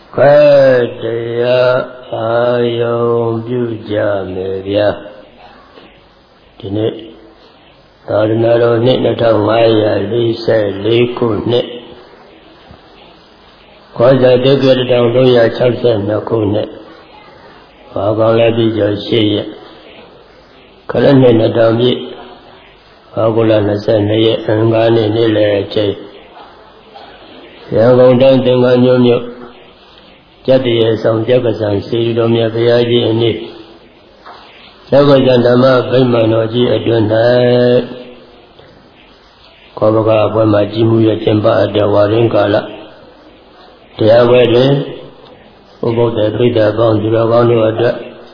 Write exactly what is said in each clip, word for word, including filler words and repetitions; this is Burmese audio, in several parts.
Kaya ayom puja media. Dini Tarinaro ni natang maya lisa liku ni. Kaya dekir dang doya chaksa naku ni. Wakang labi jo siya. Kala ni natang mi. Wakula nasa niya angani nila chay. Yang kong dang tinggal nyum nyum. Jatiya sang jagasan siri domya kayaji ini. Jagasan dhamma baimanoji adunai. Kobaka apama jimuya cempa ada waring kala. Dia wede. Ubokta krita bang juraganu ada.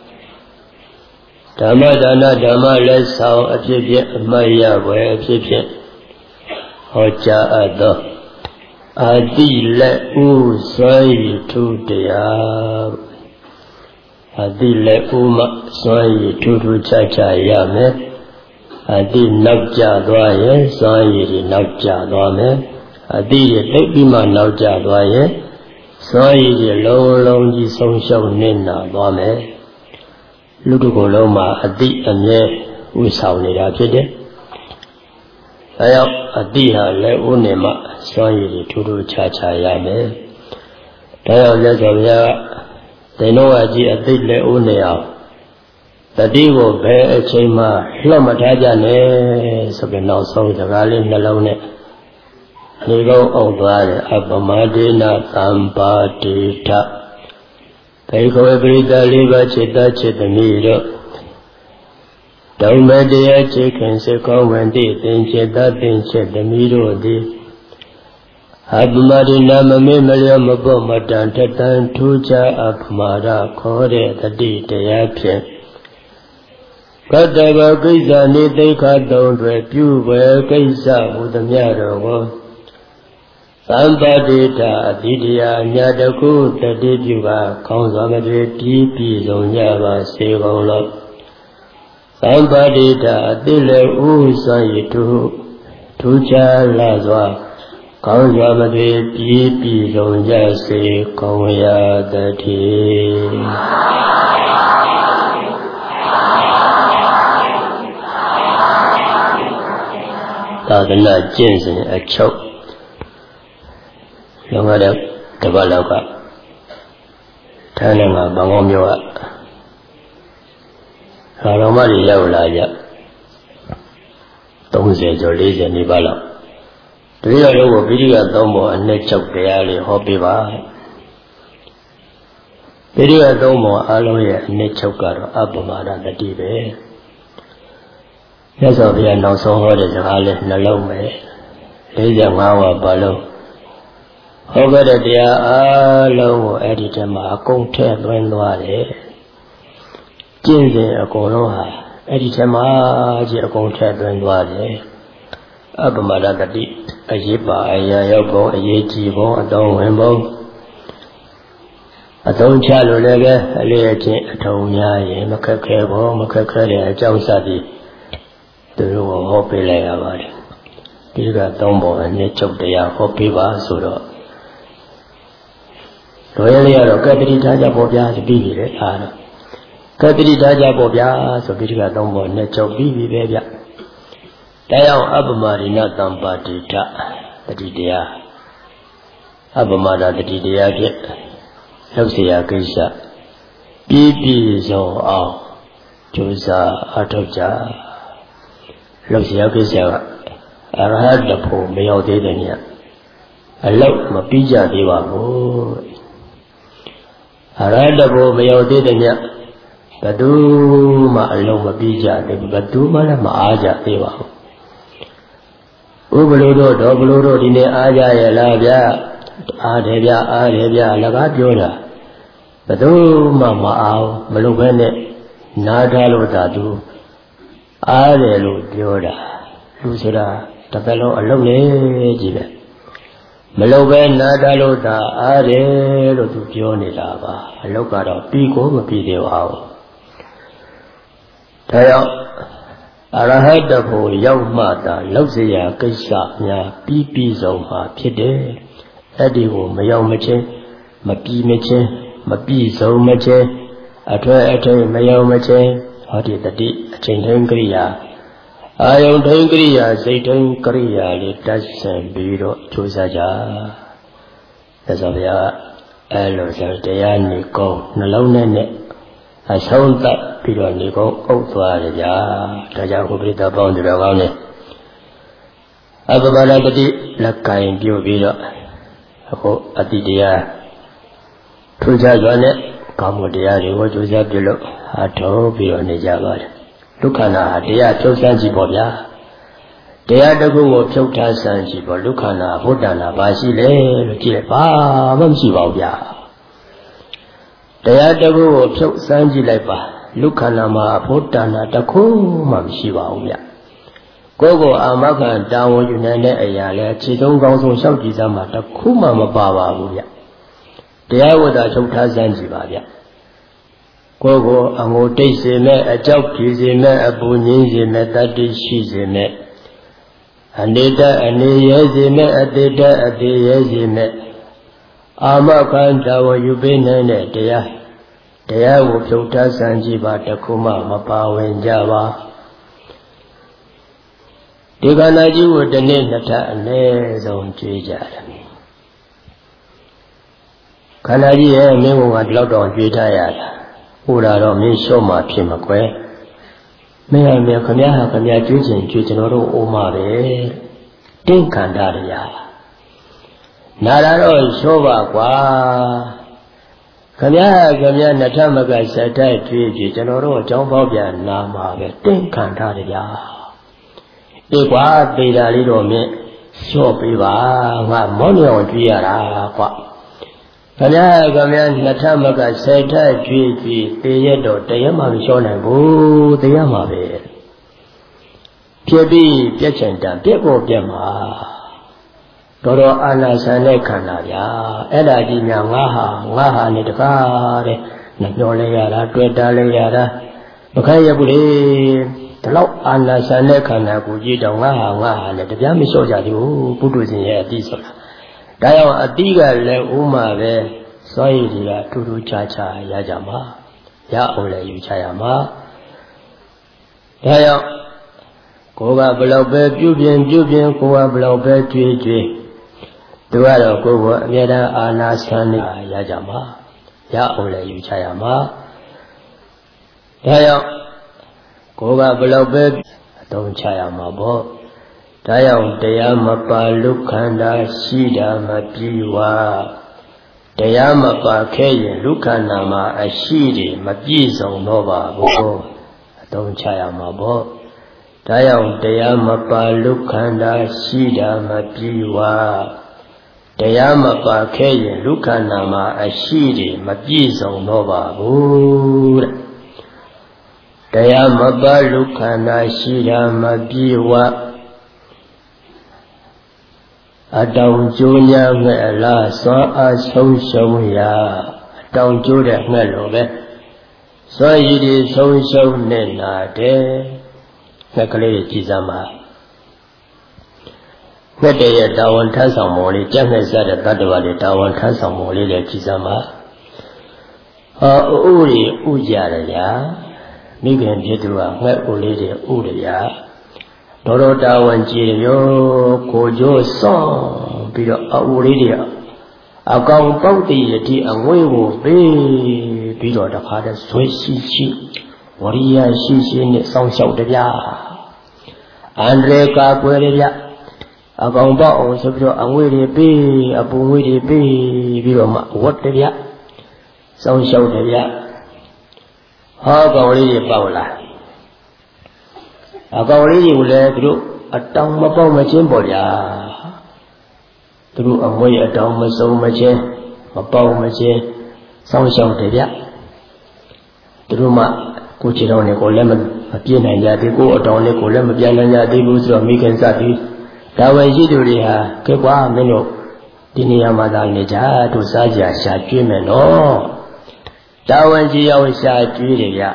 Dhamma dana dhamma lesau apipya maya we apipya. Hoja ada. Adi le u sai tu dia. Adi le u ma sai tu tu cha cha ya me. Adi nak ja dwa ye sai ri nak ja dwa me. Adi ye lek bi ma nak ja dwa ye sai ri long long ji song shong nin na dwa me. Lu tu ko long ma adi amye u sao ni da phit de. Ayao adi ha le u ne ma Swami Turu Chacha Yame. Tayo Yazavya, they know I did le unea. The Divo Bear Chema, Lomatajane, so can now song the rally alone. Nigo Obare, Abamadina, Tamba Dita. They go every day, liver chita chita meter. Don't make the chicken, say, come when they think that thing said the middle. Abmarina Mammalia Mabomatan Tatan Tuja Apmara Kore the D Deapian. Katava Giza Nideka don't repu where Giza with the Nyaro. Somebody ta Didia Nyadaku the Dibuga comes on the deep on Yava Segolo. Somebody ta Dile Usa Yitu Tuja Lazwa. Kau jama de pi pi long jase kau ya dati. Tadana jensen a chok. Long ada tabalaga. Tananga bangomyoa. Haramari yaulaja. Tongse jolise ni bala. Three of you video domo and net chok reali hobby ba. Video domo aloe and net chokar abumara the dive. Yes, of you no so hard as a hale nalome. Laser mawa balo. Over the dear alo editor ma kong ted when wale. Jinze a goroha. Editor ma a kong ted when wale. Abumara the deep. A yipa, a yayobo, a yejibo, a don wimbo. A don chalo lega, a leatin, a tonya, a macacabo, macacale, a jousadi. The room hope lay about it. Piga dombo and net of the hopi basuro. Really, a catri taja bobia, the bibi, Anna. Catri taja bobia, so piga dombo, net of bibi, baby. Tayang Abamarina Tamba Dita, the Didia Abamada the Didia get Lucia Grisha Bibi Zo Ao Josa Atoja Lucia Grisha Arhad the Po Mayo Dedania. I love Mapija Diva. Arhad the Po Mayo Dedania. Baduma alone Mapija, the Baduma Maaja Diva. Ubludo, Dobludo, Dine Aja, Lavia, Adevia, Adevia, Lagabiola. Badu Mama Ao, Malubene, Nadalo Dadu, Adelu Dioda, Lucida, Tabello alone, Gibe. Maluben, Nadalo da Adelo to Pioni Lava, Locado, Pico, Mapideo. Taya. Arahada ho Yamata, Lozia, Kisa, Pipi Zoma, Pide, Eddie, Mayamache, မပြီးမချင်းမပြီးဆုံးမချင်းအထွဲအထိပ်မယုံမချင်းဟောဒီတတိအချိန်ထိန်ကရိယာအာယုန်ထိန်ကရိယာစိတ်ထိန်ကရိယာလေးတတ်ဆင်ပြီးတော့ကြိုးစားကြသက်စွာဘုရားအဲလိုဆိုတရားနေကောင်းနှလုံးနဲ့နဲ့အဆုံးသတ်ပြီးတော့နေကောင်းအုပ်သွားရကြဒါကြောင့်ဘုရားတော်ပေါင်းတော်ကောင်းနဲ့အပပလပတိလက်ကင်ပြုပြီးတော့အခုအတိတရားထူးခြားစွာနဲ့ကောင်းမှုတရားတွေကိုကြိုးစားပြုလို့အထောက်ပြီးတော့နေကြပါတယ်ဒုက္ခနာတရားဖြုတ်ဆန်းကြည့်ပေါ့ဗျာတရားတစ်ခုကိုဖြုတ်ထားဆန်းကြည့်ပေါ့ဒုက္ခနာဘုဒ္ဓနာဘာရှိလဲလို့ကြည့်လိုက်ပါမှမရှိပါဘူးဗျာတရားတစ်ခုကိုဖြုတ်ဆန်းကြည့်လိုက်ပါဒုက္ခနာမှာဘုဒ္ဓနာတစ်ခုမှမရှိပါဘူးဗျာကိုယ်ကိုအာမခံတာဝန်ယူနိုင်တဲ့အရာလဲခြေသုံးကောင်းဆုံးလျှောက်ကြည့်စမ်းမှာတစ်ခုမှမပါပါဘူးဗျတရားဝတ္တချုပ်ထားစမ်းကြည့်ပါဗျကိုယ်ကိုအငိုတိတ်စေမဲ့အကြောက်ပြေစေမဲ့အပူငြင်းစေမဲ့တတ္တိရှိစေမဲ့အနေတအနေရဲစေမဲ့အတေတအသေးရဲစေမဲ့အာမခံတာဝန်ယူပေးနိုင်တဲ့တရားတရားကိုဖြုတ်ထားစမ်းကြည့်ပါတစ်ခုမှမပါဝင်ကြပါဒီခန္ဓာကြီးကိုတစ်နေ့နှစ်ထပ်အနည်းဆုံးကြွေးကြတယ်ခန္ဓာကြီးရဲ့မင်းကဒီလောက်တော့ကြွေးထားရတာဟိုလာတော့မင်းလျှော့မှဖြစ်မှာကွယ်မင်းအမေခမရဟာခမရကြွေးခြင်းကြွေးကျွန်တော်တို့အိုးမှာပဲတင်းခန္ဓာတရားနာလာတော့လျှော့ပါကွာခမရဟာခမရနှစ်ထပ်မကစက်တိုက်ကြွေးကြွေးကျွန်တော်တို့အကြောင်းပေါက်ပြန်နာမှာပဲတင်းခန္ဓာတရားအေးကွာပေတာလေးတော့မင်းလျှော့ပေးပါငါမောင်းနေအောင်ကြွေးရတာကွာခမရခမရနှစ်ထပ်မကဆယ်ထပ်ကြွေးကြွေးသေရတော့တရမှမလျှော့နိုင်ဘူးသေရမှာပဲဖြစ်ပြီးပြက်ချင်တန်ပြက်ဖို့ပြက်မှာတော်တော်အာနာဆန်တဲ့ခန္ဓာဗျာအဲ့ဒါကြီးများငါဟာငါဟာနေတကားတဲ့နှမျောလဲရတာတွေ့တာလဲရတာမခိုင်းရဘူးလေဒီလောက်အာနာဆန်တဲ့ခန္ဓာကိုကြည့်တော့ငါဟာငါဟာနဲ့တပြားမလျှော့ကြသေးဘူးပုထုဇဉ်ရဲ့အတိဆိုတာဒါကြောင့်အတိကလည်းဥမာပဲစွန့်ရည်တွေကထူးထူးခြားခြားရကြမှာရအောင်လည်းယူချရမှာဒါကြောင့်ကိုယ်ကဘလောက်ပဲပြုပြင်ပြုပြင်ကိုယ်ကဘလောက်ပဲကြွေးကြွေးသူကတော့ကိုယ်ကအမြဲတမ်းအာနာဆန်းနေရကြမှာရအောင်လည်းယူချရမှာဒါကြောင့်ကိုယ်ကဘလောက်ပဲအသုံးချရမှာပေါ့ဒါကြောင့်တရားမပါလူခန္ဓာရှိတာမပြေဝတရားမပါခဲ့ရင်လူခန္ဓာမှာအရှိတွေမပြည့်စုံတော့ပါဘူးအသုံးချရမှာပေါ့ဒါကြောင့်တရားမပါလူခန္ဓာရှိတာမပြေဝတရားမပါခဲ့ရင်လူခန္ဓာမှာအရှိတွေမပြည့်စုံတော့ပါဘူးတဲ့တရားမပါလူခန္ဓာရှိတာမပြေဝအတောင်ကျိုးညာငှက်အလားစွမ်းအားဆုံးရှုံးရာအတောင်ကျိုးတဲ့ငှက်လိုပဲစွမ်းရည်တွေဆုံးရှုံးနေတာတဲ့ငှက်ကလေးကြည်စမ်းပါငှက်တဲ့ရဲ့တာဝန်ထမ်းဆောင်ပုံလေးကြက်ငှက်စားတဲ့တတ္တဝါတွေတာဝန်ထမ်းဆောင်ပုံလေးလည်းကြည်စမ်းပါဟောဥရီဥကြရရာမိခင်ဖြစ်သူကငှက်ဥလေးတွေဥရရာတော်တော်တာဝန်ကြည်ရောကိုကြိုးစောင့်ပြီးတော့အဝလေးတွေအကောင်ပေါက်တည်ရတဲ့အငွေကိုပေးပြီးတော့တခါတည်းဆွေးရှိရှိဝရိယရှိရှိနဲ့စောင့်ရှောက်တပြအန္တရာယ်ကာကွယ်ရပြအကောင်ပေါက်အောင်ဆိုပြီးတော့အငွေတွေပေးအပူငွေတွေပေးပြီးတော့မှဝတ်တပြစောင့်ရှောက်တပြဟောကောင်လေးတွေပေါက်လာအကောင်လေးတွေကိုလည်းသူတို့အတောင်မပေါက်မချင်းပေါ့ဗျာသူတို့အမွေအတောင်မစုံမချင်းမပေါက်မချင်းစောင့်ရှောက်တယ်ဗျသူတို့မှကိုချီတော်နဲ့ကိုလည်းမပြည့်နိုင်ကြသေးကိုအတောင်နဲ့ကိုလည်းမပြနိုင်ကြသေးဘူးဆိုတော့မိခင်စပြီးဒါဝယ်ရှိသူတွေဟာကဲကွာမင်းတို့ဒီနေရာမှာသာနေကြတို့စားကြရှာကျွေးမယ်နော်ဒါဝယ်ကြီးရောက်ရှာကျွေးတယ်ဗျ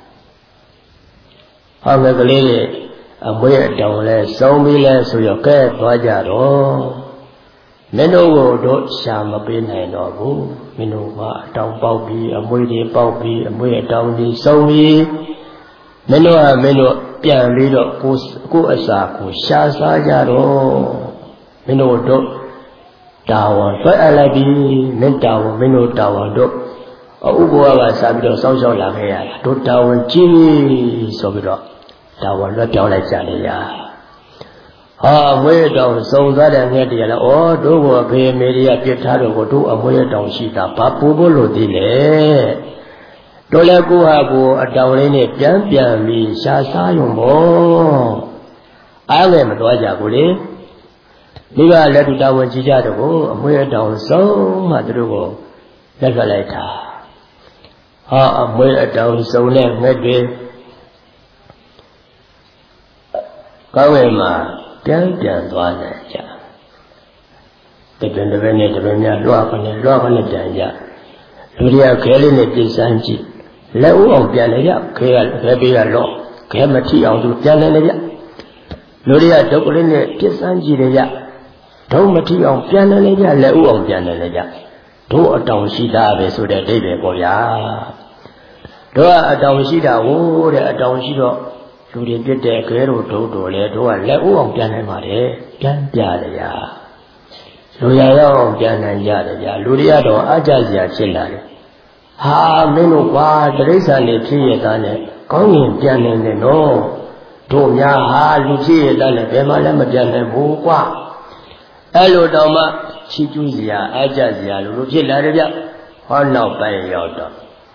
ဟောမဲ့ကလေးတွေ အမွေအတောင်လဲစုံပြီးလဲဆိုရောကဲသွားကြတော့ Meno do shama bin and obu, Minoma, down Bobby, a moody Bobby, a moody down the Somi, Menoa, Meno, Pian Lido, Go Asaku, Shasa Yaro, Meno do, Dawan, but Alabi, Mentawa, Meno Dawan do, Ubuava Sabido, Social Lavea, do Dawan Jimmy, Sobido, Dawan, not down like Jalia. Ah, way down so that and yet, oh, do a pay media Pietaro go to a way down Shita, Papu Bolodile. Dolago Hago, a down in it, Pian me, Shasa Yumbo. I am a Dwajaguli. Liga let you down when Chijago, a way down so Madrugo. That's a letter. Ah, a way down so late, maybe. Kawema. Pian pian doa saja. Depende benda depende luar kan luar kan pian. Luria kali ni pisan ji. Lau orang pian saja. Kaya kaya biar lo. Kaya mati orang tu pian saja. Luria dok ni pisan ji saja. Dok mati orang pian saja. Lau orang pian saja. Dok atau sida besudah debe koya. Dok atau sida oh dok atau sida. Lu dia dia kero do do le do le u ong pian nai ma de pian pya de ya lu ya ya ong pian nai ya de ya lu dia do a ja sia chit la de ha min lo kwa tarisan ni phit ye ta ne kaung yin pian nai ne no do mya ha lu phit ye ta ne bhe ma le ma pian nai bu kwa ai lo taw ma chi chu sia a ja sia lu lu phit la de bya ho naw pai yaw taw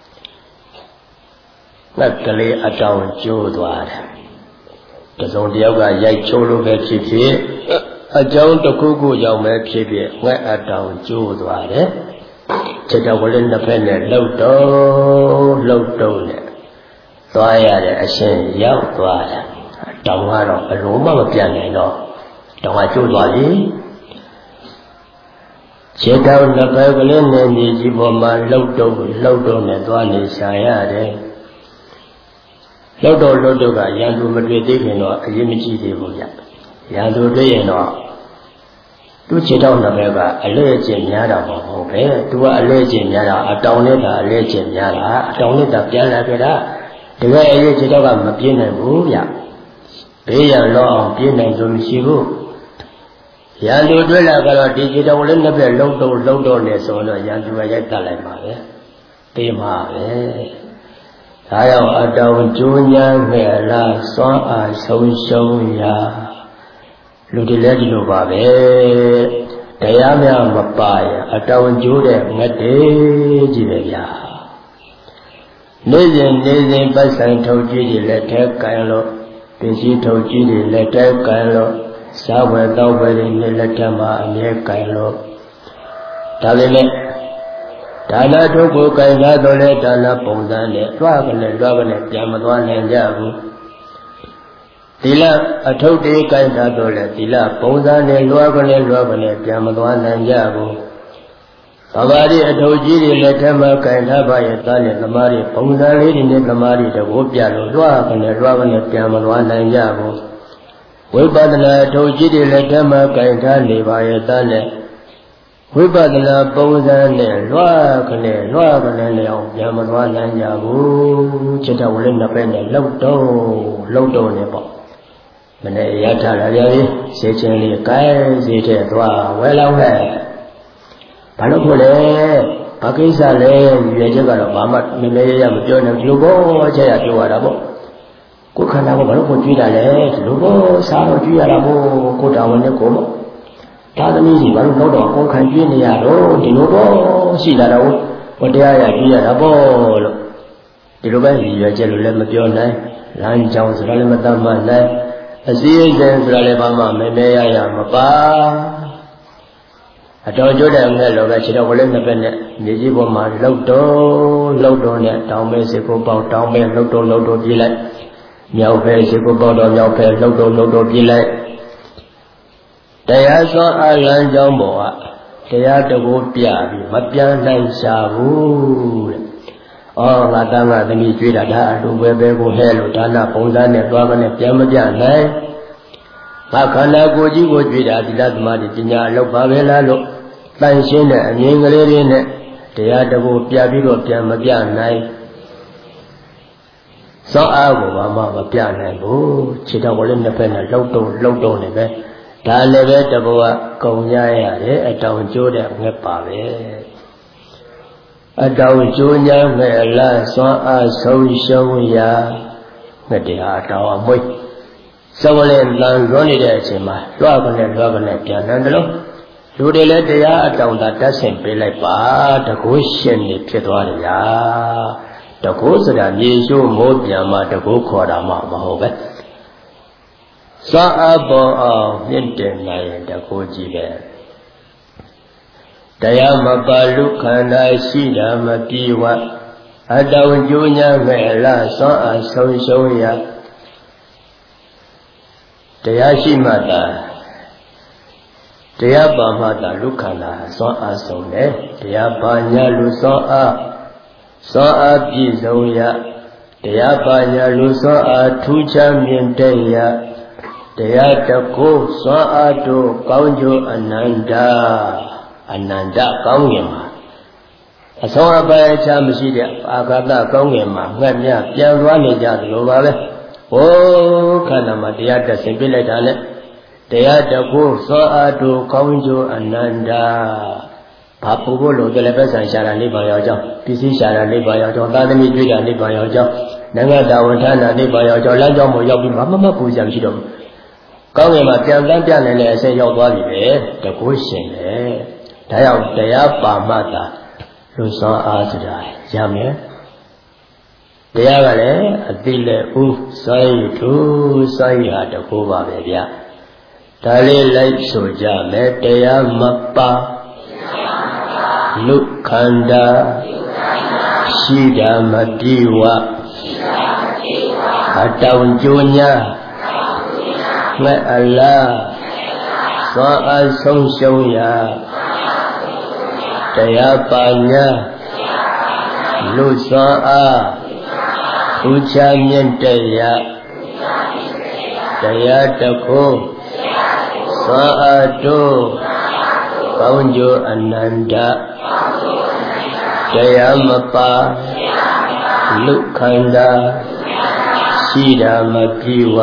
Ngak kali atau jodoh ada. Tazong dia juga yai colo bercipi, ajang tokuku jauh bercipi, ngak atau jodoh ada. Jadi kalau nak ni laudo, laudo ni, tuai ada asyik yau tuai. Tahu orang rumah macam ni no, tahu jodoh ni. Jadi kalau nak ni ni jiwa laudo, laudo ni tuai ni saya ada. Laudo laudo ka yang tu merdeka ni no, aje mesti dia punya. Yang tu dia no, tu cerita nak berapa? Alih jenis ada apa? Okay, tu alih jenis ada. Atau ni dah alih jenis ada. Atau ni dah pian lah kita. Dengan alih cerita kan mungkin ni buaya. Biar lo pian ni tu mesti bu. Yang tu tu lah kalau di cerita boleh nak ber laudo laudo ni soalnya yang tu aja tak lain macam. Tema eh. Saya ada wujudnya merah soal solusi ya. Lu dilihat dulu babe. Daya yang apa ya? Ada wujudnya ngade jiwa ya. Nizam nizam pasang tauji di letak kalau, besi tauji di letak kalau, sahaja tahu beri di letak mana kalau. Tapi ni. Dana tu ko kai ga do le dana pong dan le lwa ka le lwa ka le pian ma twa nain ja bu tila athau te kai da do le tila pong dan le lwa ka le lwa ka le pian ma twa nain ja bu sabari athau ji de le the ma kai tha ba ye ta le tamari pong dan le ni tamari de ko pya lo lwa ka le lwa ka le pian ma twa nain ja bu Vipadana athau ji de le the ma kai tha le ba ye ta le Vipadana pauza ne lua kene lua kene le ông nhà mình qua nhà nhà bu chỉ đầu lên là bên này lâu đâu lâu đâu này bỏ mình này giá trả lại đi sẽ chơi đi cái gì thế qua quay lâu hè bà nó vừa lẽ bà cái sao lẽ về chứ cả là bà mặt mình lấy ra một chỗ nào chú bố chơi à chú à đó bố có khả năng bà nó còn truy là lẽ chú bố sao nó truy à đó bố cô đào mình nó cố mà ta đã nghĩ gì bà lúc đó con khăn chuyên này à đó thì lúc đó xì là đâu có đeo à truy à đó bố thì lúc ấy thì chơi lên một chỗ này lan trong rồi lên một tầm mà này Aziz dan selalu bama memang ayah apa? Atau jodoh ni loga cerita boleh nak ni jadi bama laudo laudo ni tahu me seko bau tahu me laudo laudo pilai, miau pe seko bau dah miau pe laudo laudo pilai. Daya so alam jauh bawa, daya teguh piari, mapian lain sabu. Oh, ngata ngata ni cerita dah, tu bebe ko hello, tanah pungsan ni, tua kan ni, pian pian ni. ငါခန္ဓာကိုယ်ကြီးကိုကြွေတာသီလသမာဓိပညာအလုပ်ပါပဲလားလို့တန်ရှင်းတဲ့အမြင်ကလေးလေးနဲ့တရားတကူပြပြီးတော့ပြန်မပြနိုင်စောအားကိုဘာမှမပြနိုင်ဘူးခြေတော်ကလေးနှစ်ဖက်နဲ့လှုပ်တုံလှုပ်တုံနေပဲဒါလည်းပဲတဘောကကုံရရတယ်အတောင်ကျိုးတဲ့ငှက်ပါပဲအတောင်ကျိုးညာငှက်အလားစွမ်းအားဆုံးရှုံးရာငှက်တရားအတောင်အမွေးစောကလေးလန်လွန်နေတဲ့အချိန်မှာလွှတ်ကနေလွှတ်ကနေပြန်နေတယ်လို့လူတွေလည်းတရားအတောင်သာတတ်ဆင်ပေးလိုက်ပါတကုရှင်နေဖြစ်သွားတယ်ဗျာတကုဆိုတာမြေရှိုးမိုးပြန်မှတကုခေါ်တာမှမဟုတ်ပဲစွမ်းအားပေါ်အောင်မြင့်တင်နိုင်ရင်တကုကြီးပဲတရားမပါလူခန္ဓာရှိတာမပြေဝအတောင်ကျိုးညာမဲ့လားစွမ်းအားဆုံးရှုံးရတရားရှိမှသာတရားပါမှသာလူခန္ဓာစွမ်းအားဆုံးတယ်တရားပါညာလူစွမ်းအားစွမ်းအားပြည့်စုံရတရားပါညာလူစွမ်းအားထူးခြားမြင့်တဲ့ရတရားတကုစွမ်းအားတို့ကောင်းကျိုးအနန္တအနန္တကောင်းငင်မှာအဆုံးအပိုင်းအခြားမရှိတဲ့အာဂတကောင်းငင်မှာငှက်မြပြန်သွားနေကြသလိုပါပဲဟိုခန္ဓာမှာတရားတက်ဆင်ပြလိုက်တာနဲ့တရားတကုစွမ်းအားတို့ကောင်းကျိုးအနန္တဘာပူဖို့လို့ကြလည်းပဲဆန်ရှာတာနိဗ္ဗာန်ရောက်ကြောင်းပစ္စည်းရှာတာနိဗ္ဗာန်ရောက်ကြောင်းသာသမီတွေ့တာနိဗ္ဗာန်ရောက်ကြောင်းနိုင်ငံတော်ဝန်ထမ်းတာနိဗ္ဗာန်ရောက်ကြောင်းလမ်းကြောင်းပေါ်ရောက်ပြီးမမမပူကြမရှိတော့ဘူးကောင်းငင်မှာပြန်တန်းပြနိုင်တဲ့အဆင့်ရောက်သွားပြီပဲတကုရှင်လေဒါကြောင့်တရားပါမှသာလူစွမ်းအားဆိုတာရမယ်တရားကလည်းအတိလက်ဥစိုင်းထူစိုင်းဟာတကုပါပဲဗျဒါလေးလိုက်ဆိုကြမယ်တရားမပါလူခန္ဓာရှိတာမပြေဝအတောင်ကျိုးညာငှက်အလားစွမ်းအားဆုံးရှုံးရာတရားပါညာလူစွမ်းအားထူးခြားမြင့်တဲ့ရာတရားတခုစွမ်းအားတို့ကောင်းကျိုးအနန္တတရားမပါလူခန္ဓာရှိတာမပြေဝ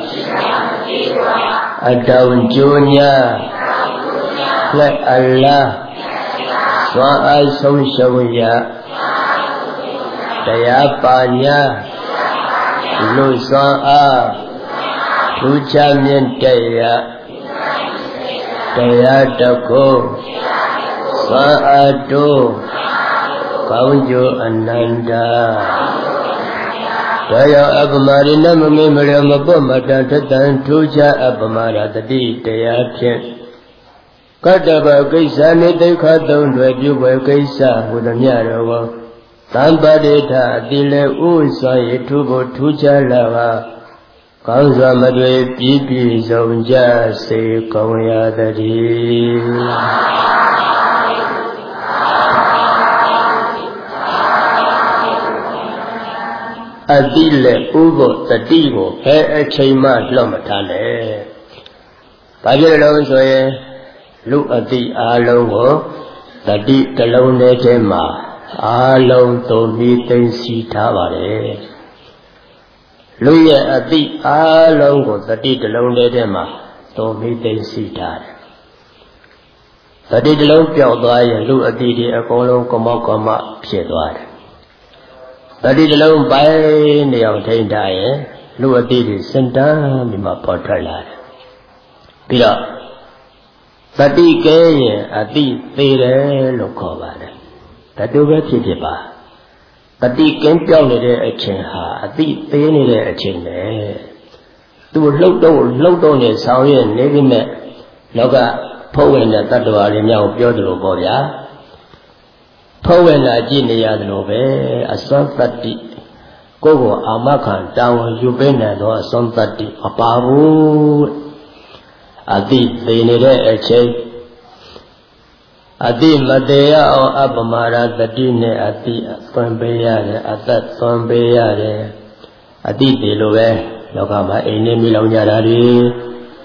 အတောင်ကျိုးညာလက်အလားစွမ်းအားဆုံးရှုံးရတရားပါညာလူစွမ်းအားထူးခြားမြင့်တဲ့ရတရားတခုစွမ်းအားတို့ကောင်းကျိုးအနန္တဒါကြောင့်အပမရိနမမေမရမပုမတံထတံထူးခြားအပမရတတိတရားဖြင့်ကတ္တဗကိစ္စနိဒိဋ္ဌသုံးတွေပြုပွဲကိစ္စဟူသည်များတော်ကိုသံပါတိထအတိလေဥစွာရထူဖို့ထူးခြားလာပါကောင်းစွာမတွေ့ပြည့်ပြည့်စုံကြစေကုန်ရသတည်းအတိလေဥဖို့တတိကိုဘယ်အချိန်မှလွတ်မထားနဲ့ဘာဖြစ်လို့လဲဆိုရင်လူအတိအားလုံးကိုတတိတလုံးထဲထဲမှာအားလုံးသုံးပြီးသိသိထားပါတယ်လူရဲ့အတိအားလုံးကိုတတိတလုံးထဲထဲမှာသုံးပြီးသိသိထားတယ်တတိတလုံးပျောက်သွားရင်လူအတိတွေအကုန်လုံးကမောက်ကမဖြစ်သွားတယ်တတိတလုံးပိုင်းနေအောင်ထိန်းထားရင်လူအတိတွေစင်တန်းပြီးမှပေါ်ထွက်လာတယ်ပြီးတော့တတိကဲရင်အတိသေးတယ်လို့ခေါ်ပါတယ်တတူပဲဖြစ်ဖြစ်ပါတတိကင်းပြောင်းနေတဲ့အချိန်ဟာအတိသေးနေတဲ့အချိန်ပဲသူလှုပ်တော့လှုပ်တော့နေဆောင်ရနေပြီမဲ့လောကဖုံးဝင်တဲ့တတ္တဝါတွေမြောက်ပြောသလိုပေါ့ဗျာဖုံးဝင်လာကြည့်နေရတယ်လို့ပဲအစွမ်းတတ္တိကိုယ့်ကိုအာမခံတာဝန်ယူပေးနိုင်တော့အစွမ်းတတ္တိမပါဘူးအတိသေးနေတဲ့အချိန်အတိမတရားအောင်အပမာရတတိနဲ့အတိသွန်ပေးရတယ်အသက်သွန်ပေးရတယ်အတိသေးလို့ပဲလောကမှာအိမ်နေမိလောင်ကြတာတွေ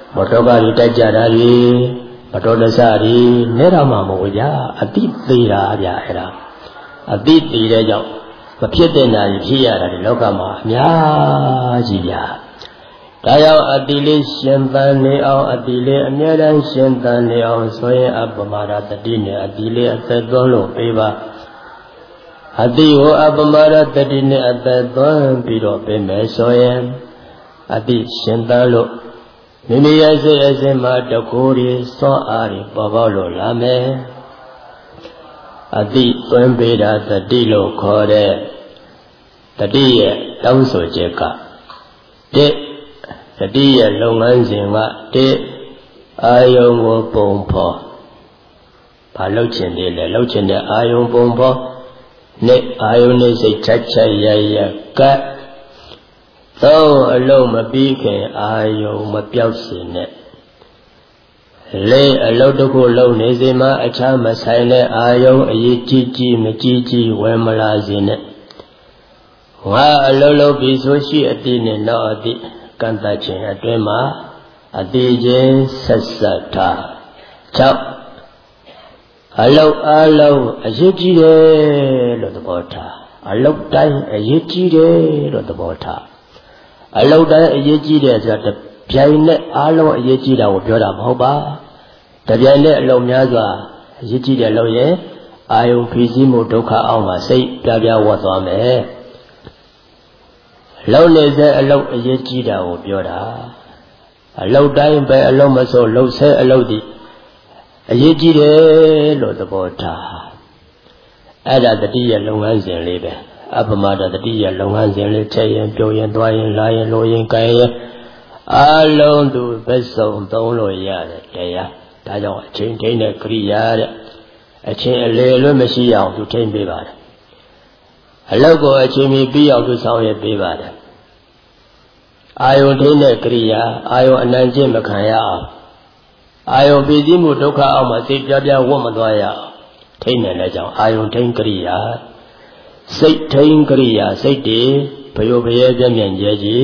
မတော်ကတွေတိုက်ကြတာတွေမတော်တဆတွေနဲ့တော့မှမဟုတ်ကြအတိသေးတာဗျာအဲ့ဒါအတိသေးတဲ့ကြောင့်မဖြစ်တဲ့နာကြီးဖြစ်ရတာဒီလောကမှာအများကြီးဗျာဒါကြောင့်အတိလေးရှင်သန်နေအောင်အတိလေးအမြဲတမ်းရှင်သန်နေအောင်ဆိုရင်အပမဒတတိနဲ့အတိလေးအသက်သွန်းလို့ပေးပါအတိဟောအပမဒတတိနဲ့အသက်သွန်းပြီးတော့ပေးမယ်ဆိုရင်အတိရှင်သန်လို့မိမိရဲ့စိတ်အစဉ်မှာတကူတွေစွန့်အားတွေပေါ်ပေါက်လို့လာမယ်အတိသွင်းပေးတာတတိလို့ခေါ်တဲ့တတိရဲ့တောင်းဆိုချက်ကတစ်တတိရဲ့လုပ်ငန်းစဉ်ကတစ်အာယုံကိုပုံဖော်ဘာလုပ်ချင်သေးလဲလုပ်ချင်တဲ့အာယုံပုံဖော်နှစ်အာယုံနဲ့စိတ်ချက်ချက်ရရကတ်သုံးအလုံးမပြီးခင်အာယုံမပြောက်စေနဲ့လေးအလုံးတစ်ခုလုံးနေစေမှာအခြားမဆိုင်တဲ့အာယုံအရေးကြီးကြီးမကြီးကြီးဝယ်မလာစေနဲ့ငါအလုံးလုံးပြီးဆိုရှိအတိနဲ့နောက်အတိကန့်တတ်ခြင်းအတွင်းမှာအတိချင်းဆက်ဆက်ထား၆အလုံးအလုံးအရေးကြီးတယ်လို့သဘောထားအလုံးတိုင်းအရေးကြီးတယ်လို့သဘောထားအလုံးတိုင်းအရေးကြီးတယ်ဆိုတာပြိုင်နဲ့အားလုံးအရေးကြီးတာကိုပြောတာမဟုတ်ပါတပြိုင်နဲ့အလုံးများစွာအရေးကြီးတယ်လို့ရင်အာယုံဖိစီးမှုဒုက္ခအောက်မှာစိတ်ပြပြဝတ်သွားမယ်လုံးနေတဲ့အလုံးအရေးကြီးတာကိုပြောတာအလုံးတိုင်းပဲအလုံးမဆိုးလုံးဆဲအလုံးဒီအရေးကြီးတယ်လို့သဘောထားအဲ့ဒါတတိယလုပ်ငန်းစဉ်လေးပဲအပမဒတတိယလုပ်ငန်းစဉ်လေးချက်ရင်ပြောရင်တွားရင်လာရင်လိုရင်ကြိုင်ရင်အလုံးသူပဲစုံသုံးလို့ရတယ်တရားဒါကြောင့်အချင်းထိန်းတဲ့ကရိယာတဲ့အချင်းအလေလွတ်မရှိအောင်သူထိန်းပေးပါတယ်အလောက်ကိုအချင်းမီပြီးအောင်သူဆောင်ရွက်ပေးပါတယ်အာယုန်ထိန်းတဲ့ကရိယာအာယုန်အနံ့ချင်းမခံရအောင်အာယုန်ပြည်စည်းမှုဒုက္ခအောက်မှာစိတ်ပြပြဝတ်မသွားရအောင်ထိန်းတဲ့ကြောင့်အာယုန်ထိန်းကရိယာစိတ်ထိန်းကရိယာစိတ်တည်ဘယုဘယပြည့်မြတ်ကျဲကြီး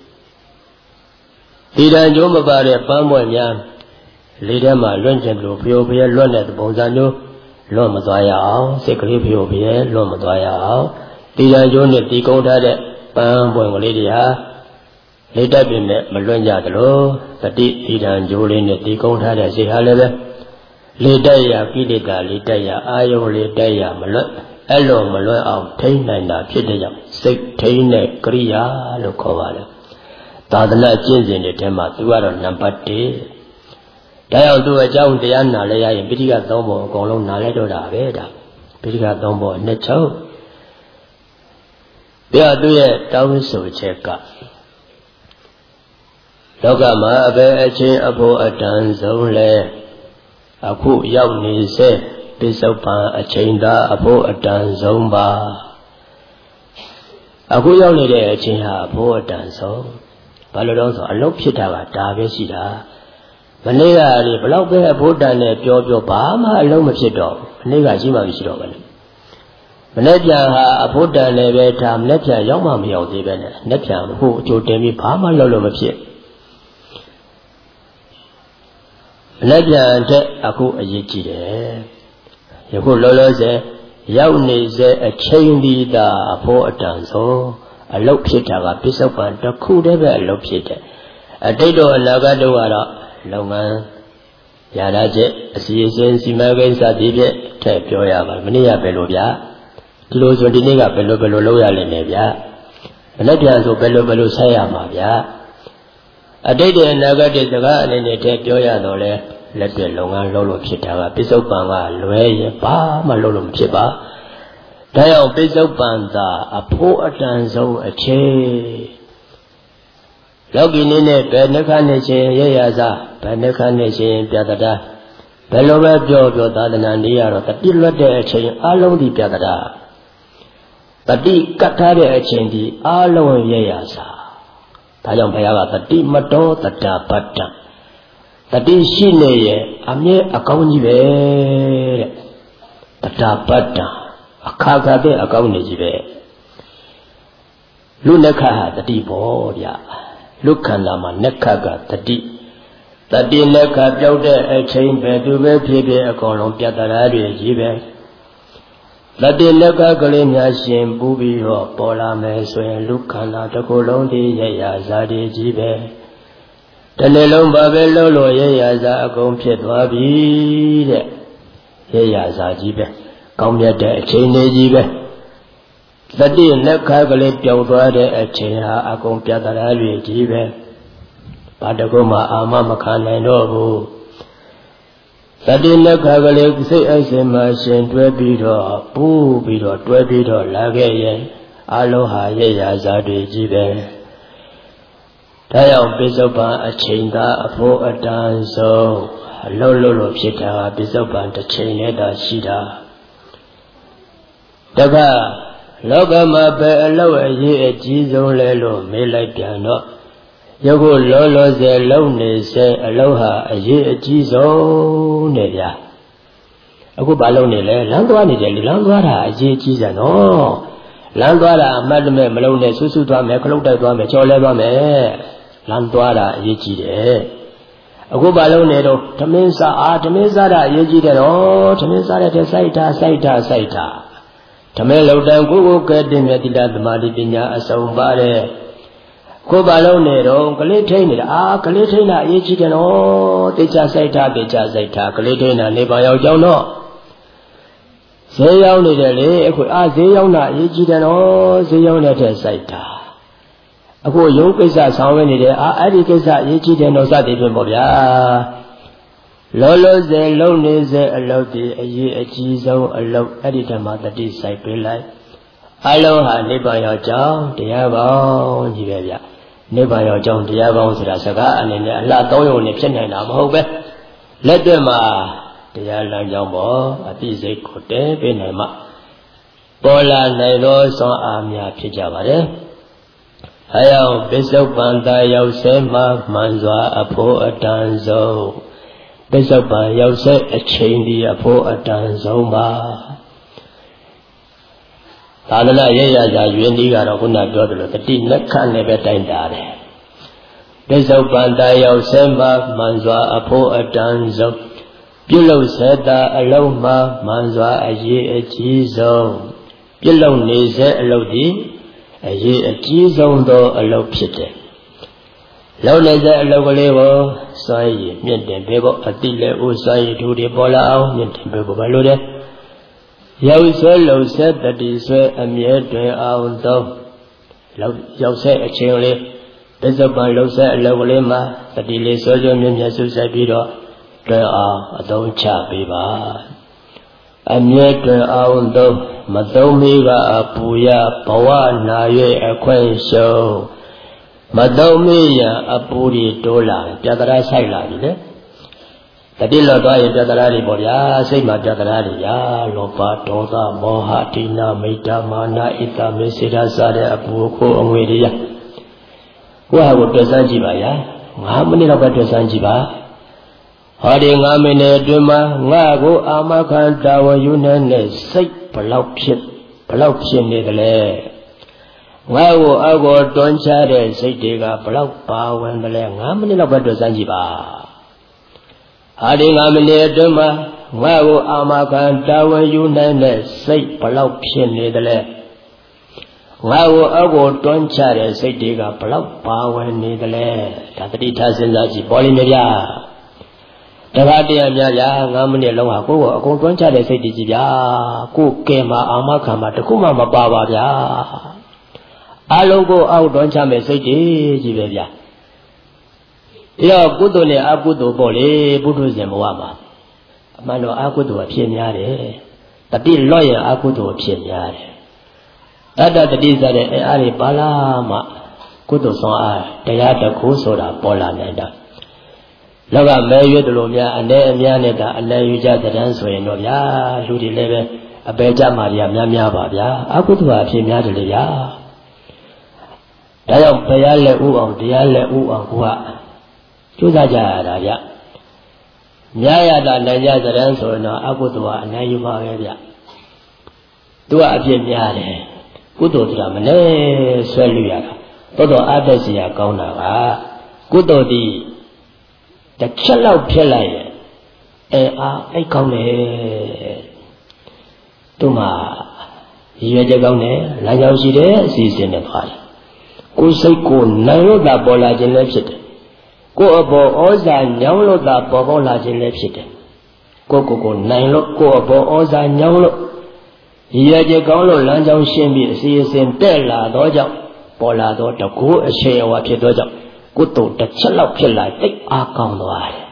ဒီတန်ကျိုးမပါတဲ့ပန်းပွင့်များလေထဲမှာလွင့်ကျင်လို့ဘယုဘယလွတ်တဲ့ပုံစံမျိုးလွတ်မသွားရအောင်စိတ်ကလေးဘယုဘယလွတ်မသွားရအောင်ဒီတန်ကျိုးနဲ့ဒီကုန်းထားတဲ့ပန်းပွင့်ကလေးတွေဟာလေတက်ပြင်နဲ့မလွင့်ကြသလိုသတိဒီတန်ကျိုးလေးနဲ့ဒီကုန်းထားတဲ့စိတ်ဟာလည်းပဲလေတက်ရကိလေသာလေတက်ရအာယုံလေတက်ရမလွတ်အဲ့လိုမလွတ်အောင်ထိန်းနိုင်တာဖြစ်တဲ့ကြောင့်စိတ်ထိန်းတဲ့ကရိယာလို့ခေါ်ပါတယ်သာသနာကျင့်စဉ်တွေထဲမှာသူကတော့နံပါတ်တစ်ဒါကြောင့်သူအကြောင်းတရားနာလဲရရင်ပိဋကသုံးပုံအကုန်လုံးနားလဲတော့တာပဲဒါပိဋကသုံးပုံနှစ်ချုပ်ပြီးတော့သူရဲ့တောင်းဆိုချက်ကလောကမှာအဘယ်အချင်းအဖို့အတန်ဆုံးလဲအခုရောက်နေစေပိဿုပန်အချိန်သာအဖို့အတန်ဆုံးပါအခုရောက်နေတဲ့အချိန်ဟာအဖို့အတန်ဆုံးဘာလို့တော့ဆိုအလုပ်ဖြစ်တာကဒါပဲရှိတာမနေ့ကလေဘလောက်ပဲအဖို့တန်နဲ့ပြောပြောဘာမှအလုပ်မဖြစ်တော့မနေ့ကရှိမှမရှိတော့ဘူးမနေ့ပြန်ဟာအဖို့တန်လည်းပဲဒါမနေ့ပြန်ရောက်မှမရောက်သေးပဲနဲ့နေ့ပြန်ဟိုအကျိုးတင်ပြီးဘာမှလုပ်လို့မဖြစ်မနေ့ပြန်တဲ့အခုအရေးကြီးတယ်ယခုလောလောဆယ်ရောက်နေစေအချိန်ဒီတာအဖို့အတန်ဆုံးအလုတ်ဖြစ်တာကပိဿုပန်တစ်ခုတည်းပဲအလုတ်ဖြစ်တယ်အတိတ်တော့အနာဂတ်တော့ကတော့လုပ်ငန်းရာဇချက်အစီအစဉ်စီမံကိန်းစသည်ဖြင့်ထည့်ပြောရပါမနေ့ကပဲလို့ဗျာဒီလိုဆိုဒီနေ့ကဘယ်လိုဘယ်လိုလုပ်ရလိမ့်မယ်ဗျာမနေ့ပြန်ဆိုဘယ်လိုဘယ်လိုဆက်ရမှာဗျာအတိတ်တဲ့အနာဂတ်တွေစကားအနေနဲ့ထည့်ပြောရတော့လဲလက်တွေ့လုပ်ငန်းလုပ်လို့ဖြစ်တာကပိဿုပန်ကလွဲရင်ဘာမှလုပ်လို့မဖြစ်ပါဒါကြောင့်ပိဿုပန်သာအဖို့အတန်ဆုံးအချိန်လောကီနည်းနဲ့ဘယ်နှခနဲ့ချင်းရရစားဘယ်နှခနဲ့ချင်းပြတတာဘယ်လိုပဲပြောပြောသာသနာနည်းရတော့တတိလွတ်တဲ့အချိန်အလုံးဒီပြတတာတတိကတ်ထားတဲ့အချိန်ဒီအလုံးရရစားဒါကြောင့်ဘုရားကတတိမတော်တတပတ္တတတိရှိနေရဲ့အမြဲအကောင်းကြီးပဲတဲ့တတပတ္တအခါခါတဲ့အကောင်းနေကြီးပဲလူနက္ခဟာတတိဘောဗျလူခန္ဓာမှာနက္ခကတတိတတိလက်ခပြောက်တဲ့အချိန်ပဲသူပဲဖြစ်ဖြစ်အကုန်လုံးပြတ်တရားတွေကြီးပဲတတိလက်ကကလေးများရှင်ပူပြီးတော့ပေါ်လာမယ်ဆိုရင်လူခန္ဓာတစ်ခုလုံးဒီရရဇာတိကြီးပဲတနေ့လုံးဘာပဲလို့လို့ရရဇာအကုန်ဖြစ်သွားပြီတဲ့ရရဇာကြီးပဲကောင်းမြတ်တဲ့အချိန်လေးကြီးပဲတတိလက်ခကလေးပြောက်သွားတဲ့အချိန်ဟာအကုန်ပြတ်တရားတွေကြီးပဲဘာတကုမှအာမမခံနိုင်တော့ဘူးတတိလက်ခကလေးစိတ်အစဉ်မှာရှင်တွဲပြီးတော့ပူးပြီးတော့တွဲပြီးတော့လာခဲ့ရဲ့အလုံးဟာရရဇာတွေကြီးပဲဒါကြောင့်ပိဿုပန်အချိန်သာအဖို့အတန်ဆုံးအလုံးလုံးလို့ဖြစ်တာပိဿုပန်တစ်ချိန်နဲ့သာရှိတာတခါလောကမှာပဲအလုံးအရေးအကြီးဆုံးလဲလို့မေးလိုက်ပြန်တော့ယခုလောလောဆယ်လုံနေစေအလုံးဟာအရေးအကြီးဆုံးနဲ့ဗျာအခုဘာလုံနေလဲလမ်းသွားနေတယ်လမ်းသွားတာအရေးကြီးစံနော်လမ်းသွားတာအမှတ်တမဲ့မလုံနဲ့ဆူဆူသွားမယ်ခလုတ်တိုက်သွားမယ်ကြော်လဲသွားမယ်လမ်းသွားတာအရေးကြီးတယ်အခုဘာလုံနေတော့ဓမင်းစားအားဓမင်းစားတာအရေးကြီးတယ်နော်ဓမင်းစားတဲ့စိုက်တာစိုက်တာစိုက်တာဓမင်းလုံတန်ကိုကိုကဲတင်မြတ်တိတသမာဓိပညာအစုံပါတဲ့ကိုဘာလုံးနေတော့ကလေးထိန်နေတာအာကလေးထိန်တာအရေးကြီးတယ်နော်တေချာစိုက်တာတေချာစိုက်တာကလေးထိန်တာနေပါရောက်ကြောင်းတော့ဈေးရောက်နေတယ်လေအခုအာဈေးရောက်တာအရေးကြီးတယ်နော်ဈေးရောက်တဲ့ထက်စိုက်တာအခုရုံးကိစ္စဆောင်ရနေတယ်အာအဲ့ဒီကိစ္စအရေးကြီးတယ်နော်စသည်ဖြင့်ပေါ့ဗျာလောလောဆယ်လုံးနေစေအလုပ်ဒီအရေးအကြီးဆုံးအလုပ်အဲ့ဒီဓမ္မတတိစိုက်ပေးလိုက်အလုံးဟာနိဗ္ဗာန်ရောက်ကြောင်းတရားပေါင်းကြီးပဲဗျနိဗ္ဗာန်ရောက်ကြောင်းတရားပေါင်းဆိုတာစကားအနေနဲ့အလှသုံးရုံနဲ့ဖြစ်နိုင်တာမဟုတ်ပဲလက်တွေ့မှာတရားလမ်းကြောင်းပေါ်အပြည့်စိတ်ကိုတည်ပေးနိုင်မှပေါ်လာနိုင်သောစွမ်းအားများဖြစ်ကြပါတယ်။အဲကြောင့်ပိဿုပန်သာရောက်ဆဲမှမှန်စွာအဖို့အတန်ဆုံးပိဿုပန်ရောက်ဆဲအချိန်ဒီအဖို့အတန်ဆုံးပါသာသနာရရရာယွင်းဒီကတော့ခုနပြောသလိုတတိလက်ခနဲ့ပဲတိုင်တာတယ်ပိဿုပန်သာရောက်ဆဲမှမှန်စွာအဖို့အတန်ဆုံးပြုလုပ်စေတာအလုံးမှမှန်စွာအရေးအကြီးဆုံးပြုလုပ်နေစေအလုပ်ဒီအရေးအကြီးဆုံးသောအလုပ်ဖြစ်တယ်လုပ်နေစေအလုပ်ကလေးကိုစွမ်းရည်မြင့်တင်ပေးဖို့အတိလည်းဥစွမ်းရည်ထူတွေပေါ်လာအောင်မြင့်တင်ပေးဖို့ပဲလို့တယ်ရောက်ဆွဲလုံဆက်တတိဆွဲအမြဲတွင်အောင်သောရောက်ဆက်အချင်းလေးပိဿုပန်လုံဆက်အလုပ်ကလေးမှာတတိလေးဆွဲဆွဲမြင့်မြတ်ဆုဆက်ပြီးတော့တွင်အောင်အသုံးချပေးပါအမြဲတွင်အောင်သောမသုံးမိကအပူရဘဝနာ၍အခွင့်ရှုံးမသုံးမိရအပူတွေတိုးလာပြတ္တရာဆိုင်လာပြီလေတတိလောသွားရင်ပြတ္တရာတွေပေါ့ဗျာစိတ်မှာပြတ္တရာတွေဗျာလောဘဒေါသမောဟဒိနာမိတ္တမာနဣတမေစေတစတဲ့အပူကိုအငွေတွေရကိုယ့်ဟာကိုတွေ့စမ်းကြည့်ပါဗျာငါးမိနစ်လောက်ပဲတွေ့စမ်းကြည့်ပါဟောဒီငါးမိနစ်အတွင်းမှာငါကိုအာမခံတာဝန်ယူနေတဲ့စိတ်ဘလောက်ဖြစ်ဘလောက်ဖြစ်နေတယ်လဲငါကိုအကောတွန်းချတဲ့စိတ်တွေကဘလောက်ပါဝင်တယ်လဲငါးမိနစ်လောက်ပဲတွေ့စမ်းကြည့်ပါဟာဒီငါးမိနစ်အတွင်းမှာငါကိုအာမခံတာဝန်ယူနိုင်တဲ့စိတ်ဘလောက်ဖြစ်နေတယ်လဲငါကိုအကောတွန်းချတဲ့စိတ်တွေကဘလောက်ပါဝင်နေတယ်လဲဒါတတိထားစဉ်းစားကြည့်ပေါ်လိမ့်မယ်ဗျာတခါတည်းများဗျာငါးမိနစ်လုံးဟာကိုယ့်ကိုအကုန်တွန်းချတဲ့စိတ်တည်ကြည်ဗျာကိုယ်ကဲမှာအာမခံမှာတခုမှမပါပါဗျာအလုံးကိုအောက်တွန်းချမဲ့စိတ်တည်ကြည်ပဲဗျာဒီတော့ကုသိုလ်နဲ့အကုသိုလ်ပေါ့လေပုထုဇဉ်ဘဝမှာအမှန်တော့အကုသိုလ်အဖြစ်များတယ်တတိလော့ရင်အကုသိုလ်အဖြစ်များတယ်တတ္တတတိဆိုတဲ့အဲအားတွေပါလာမှကုသိုလ်ဆောင်အားတရားတစ်ခုဆိုတာပေါ်လာနိုင်တာလောကမဲရွတ်တယ်လို့များအနေအများနဲ့ဒါအလဲယူကြတဲ့တန်းဆိုရင်တော့ဗျာလူတွေလည်းပဲအပေကြမှာတွေကများများပါဗျာအကုသိုလ်အဖြစ်များတယ်လေဗျာဒါကြောင့်ဘုရားလက်ဥအောင်တရားလက်ဥအောင်ကိုကကျိုးစားကြရတာဗျများရတာနိုင်ကြတဲ့တန်းဆိုရင်တော့အကုသိုလ်ကအနိုင်ယူပါပဲဗျသူကအပြစ်များတယ်ကုသိုလ်ဆိုတာမလဲဆွဲလို့ရတာတော်တော်အားသက်စရာကောင်းတာကကုသိုလ်ဒီတချက်လောက်ဖြစ်လိုက်ရင်အဲအားအိတ်ကောင်းတယ်သူ့မှာရည်ရွယ်ချက်ကောင်းတယ်လမ်းကြောင်းရှိတယ်အစီအစဉ်နဲ့ပါတယ်ကိုယ်စိတ်ကိုနိုင်လို့သာပေါ်လာခြင်းလည်းဖြစ်တယ်ကိုယ်အပေါ်ဩဇာညောင်းလို့သာပေါ်ပေါက်လာခြင်းလည်းဖြစ်တယ်ကိုယ်ကိုယ်ကိုနိုင်လို့ကိုယ်အပေါ်ဩဇာညောင်းလို့ရည်ရွယ်ချက်ကောင်းလို့လမ်းကြောင်းရှင်းပြီးအစီအစဉ်တက်လာတော့ကြောင့်ပေါ်လာတော့တကူအရှိအဝါဖြစ်တော့ကြောင့်ကုသိုလ်တစ်ချက်လောက်ဖြစ်လာတိတ်အားကောင်းသွားတယ်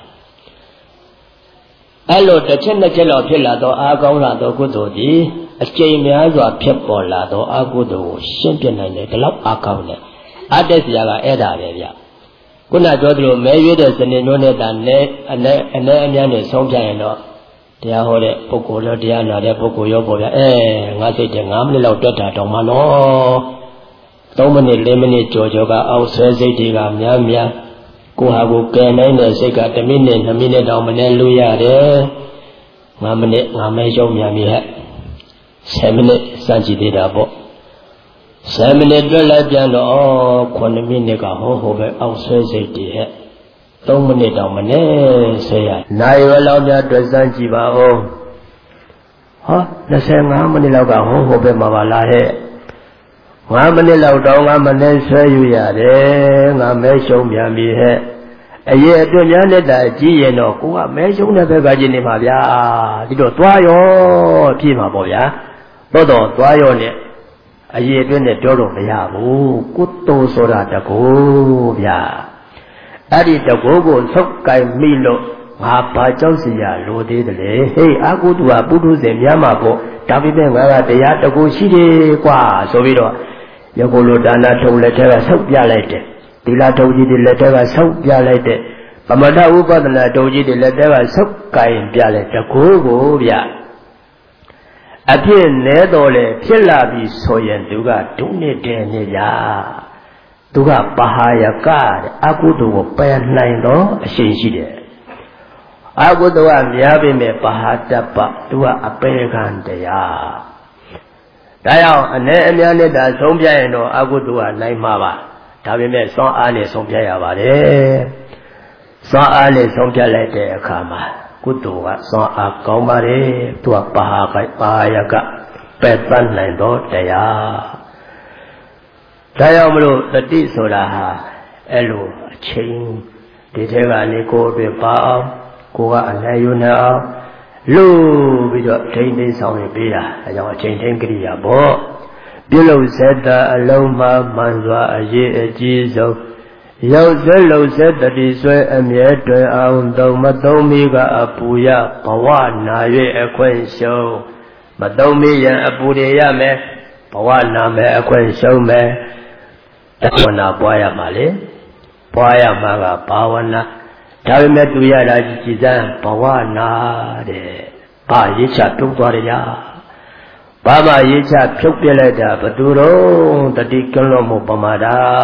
အဲ့လိုတစ်ချက်နှစ်ချက်လောက်ဖြစ်လာတော့အားကောင်းလာတော့ကုသိုလ်ဒီအကျိန်များစွာဖြစ်ပေါ်လာတော့အကုသိုလ်ကိုရှင်းပြနိုင်တယ်ဒီလောက်အားကောင်းတယ်အတက်စရာကအဲ့ဒါပဲဗျခုနပြောသလိုမဲရွေးတဲ့စနေမျိုးနဲ့တာနဲ့အနဲ့အနဲ့အများနဲ့ဆုံးဖြတ်ရင်တော့တရားဟောတဲ့ပုဂ္ဂိုလ်ရောတရားနာတဲ့ပုဂ္ဂိုလ်ရောပေါ့ဗျာအဲငါစိတ်တငါးမိနစ်လောက်တွက်တာတောင်မှနော်သုံးမိနစ်လေးမိနစ်ကြော်ကြော်ကအောက်ဆဲစိတ်တွေကများများကိုဟာကိုကယ်နိုင်တဲ့စိတ်ကတစ်မိနစ်နှစ်မိနစ်တောင်မနဲ့လူရတယ်ငါးမိနစ်ငါမဲရှုံးများပြီဟဲ့ဆယ်မိနစ်စမ်းကြည့်သေးတာပေါ့ဆယ်မိနစ်တွက်လိုက်ပြန်တော့ဩခုနှစ်မိနစ်ကဟောဟောပဲအောက်ဆဲစိတ်တွေဟဲ့သုံးမိနစ်တောင်မနဲ့ဆဲရနိုင်ရလောက်များတွက်စမ်းကြည့်ပါဦးဟော၂၅မိနစ်လောက်ကဟောဟောပဲမှာပါလားဟဲ့ငါးမိနစ်လောက်တောင်ငါမနဲ့ဆွဲယူရတယ်ငါမဲရှုံးပြန်ပြီဟဲ့အရေးအတွက်များနဲ့တာကြည့်ရင်တော့ကိုကမဲရှုံးတဲ့ဘက်ကကြည့်နေမှာဗျာဒီတော့သွားရောပြည့်မှာပေါ့ဗျာတော့တော့သွားရောနဲ့အရေးအတွက်နဲ့ပြောတော့မရဘူးကုသိုလ်ဆိုတာတကူဗျာအဲ့ဒီတကူကိုဆုပ်ကင်မိလို့ငါဘာကြောက်စရာလိုသေးတယ်လေဟေးအာကုတုဟာပုထုဇဉ်များမှာပေါ့ဒါပေမဲ့ငါကတရားတကူရှိတယ်ကွာဆိုပြီးတော့ယခုလိုဒါနထုံလက်ထဲကဆုပ်ပြလိုက်တယ်သီလထုံကြီးတွေလက်ထဲကဆုပ်ပြလိုက်တယ်ပမတ္ထဥပဒနာထုံကြီးတွေလက်ထဲကဆုပ်ကင်ပြလိုက်တကူကိုဗျအဖြစ်နဲတော်လေဖြစ်လာပြီဆိုရင်သူကဒုနှစ်တည်းနေကြသူကပဟာယကတဲ့အကုသိုလ်ကိုပယ်နိုင်တော့အရှိန်ရှိတယ်အကုသိုလ်ကများပြီမဲ့ပဟာတပသူကအပေခံတရားဒါကြောင့်အ ਨੇ အများနဲ့တာဆုံးဖြတ်ရင်တော့အကုသိုလ်ကနိုင်မှာပါဒါပေမဲ့စွမ်းအားနဲ့ဆုံးဖြတ်ရပါတယ်စွမ်းအားနဲ့ဆုံးဖြတ်လိုက်တဲ့အခါမှာကုသိုလ်ကစွမ်းအားကောင်းပါတယ်သူကပါဟာကပါယကပယ်တတ်နိုင်တော့တရားဒါကြောင့်မလို့တတိဆိုတာဟာအဲ့လိုအချိန်ဒီထဲကနေကိုယ်အတွက်ပါအောင်ကိုယ်ကအနိုင်ယူနေအောင်လို့ပြီးတော့ထိမ့်သိမ်းဆောင်ရပေးတာအဲကြောင့်အချိန်ထိန်ကရိယာပေါ့ပြုလုပ်စေတာအလုံးမှမှန်စွာအရေးအကြီးဆုံးရောက်စဲလုံးစဲတတိဆွဲအမြဲတွင်အောင်သုံးမသုံးမိကအပူရဘဝနာ၍အခွင့်ရှုံးမသုံးမိရင်အပူတွေရမယ်ဘဝနာမယ်အခွင့်ရှုံးမယ်တဝနာပွားရမှာလေပွားရမှာကဘာဝနာဒါပေမဲ့သူရတာကြည်စမ်းဘဝနာတဲ့ဘာရေးချပြုံးသွားတယ်ညာဘာမှရေးချဖြုတ်ပြလိုက်တာဘသူတော့တတိကလွန်မှုပမာဒ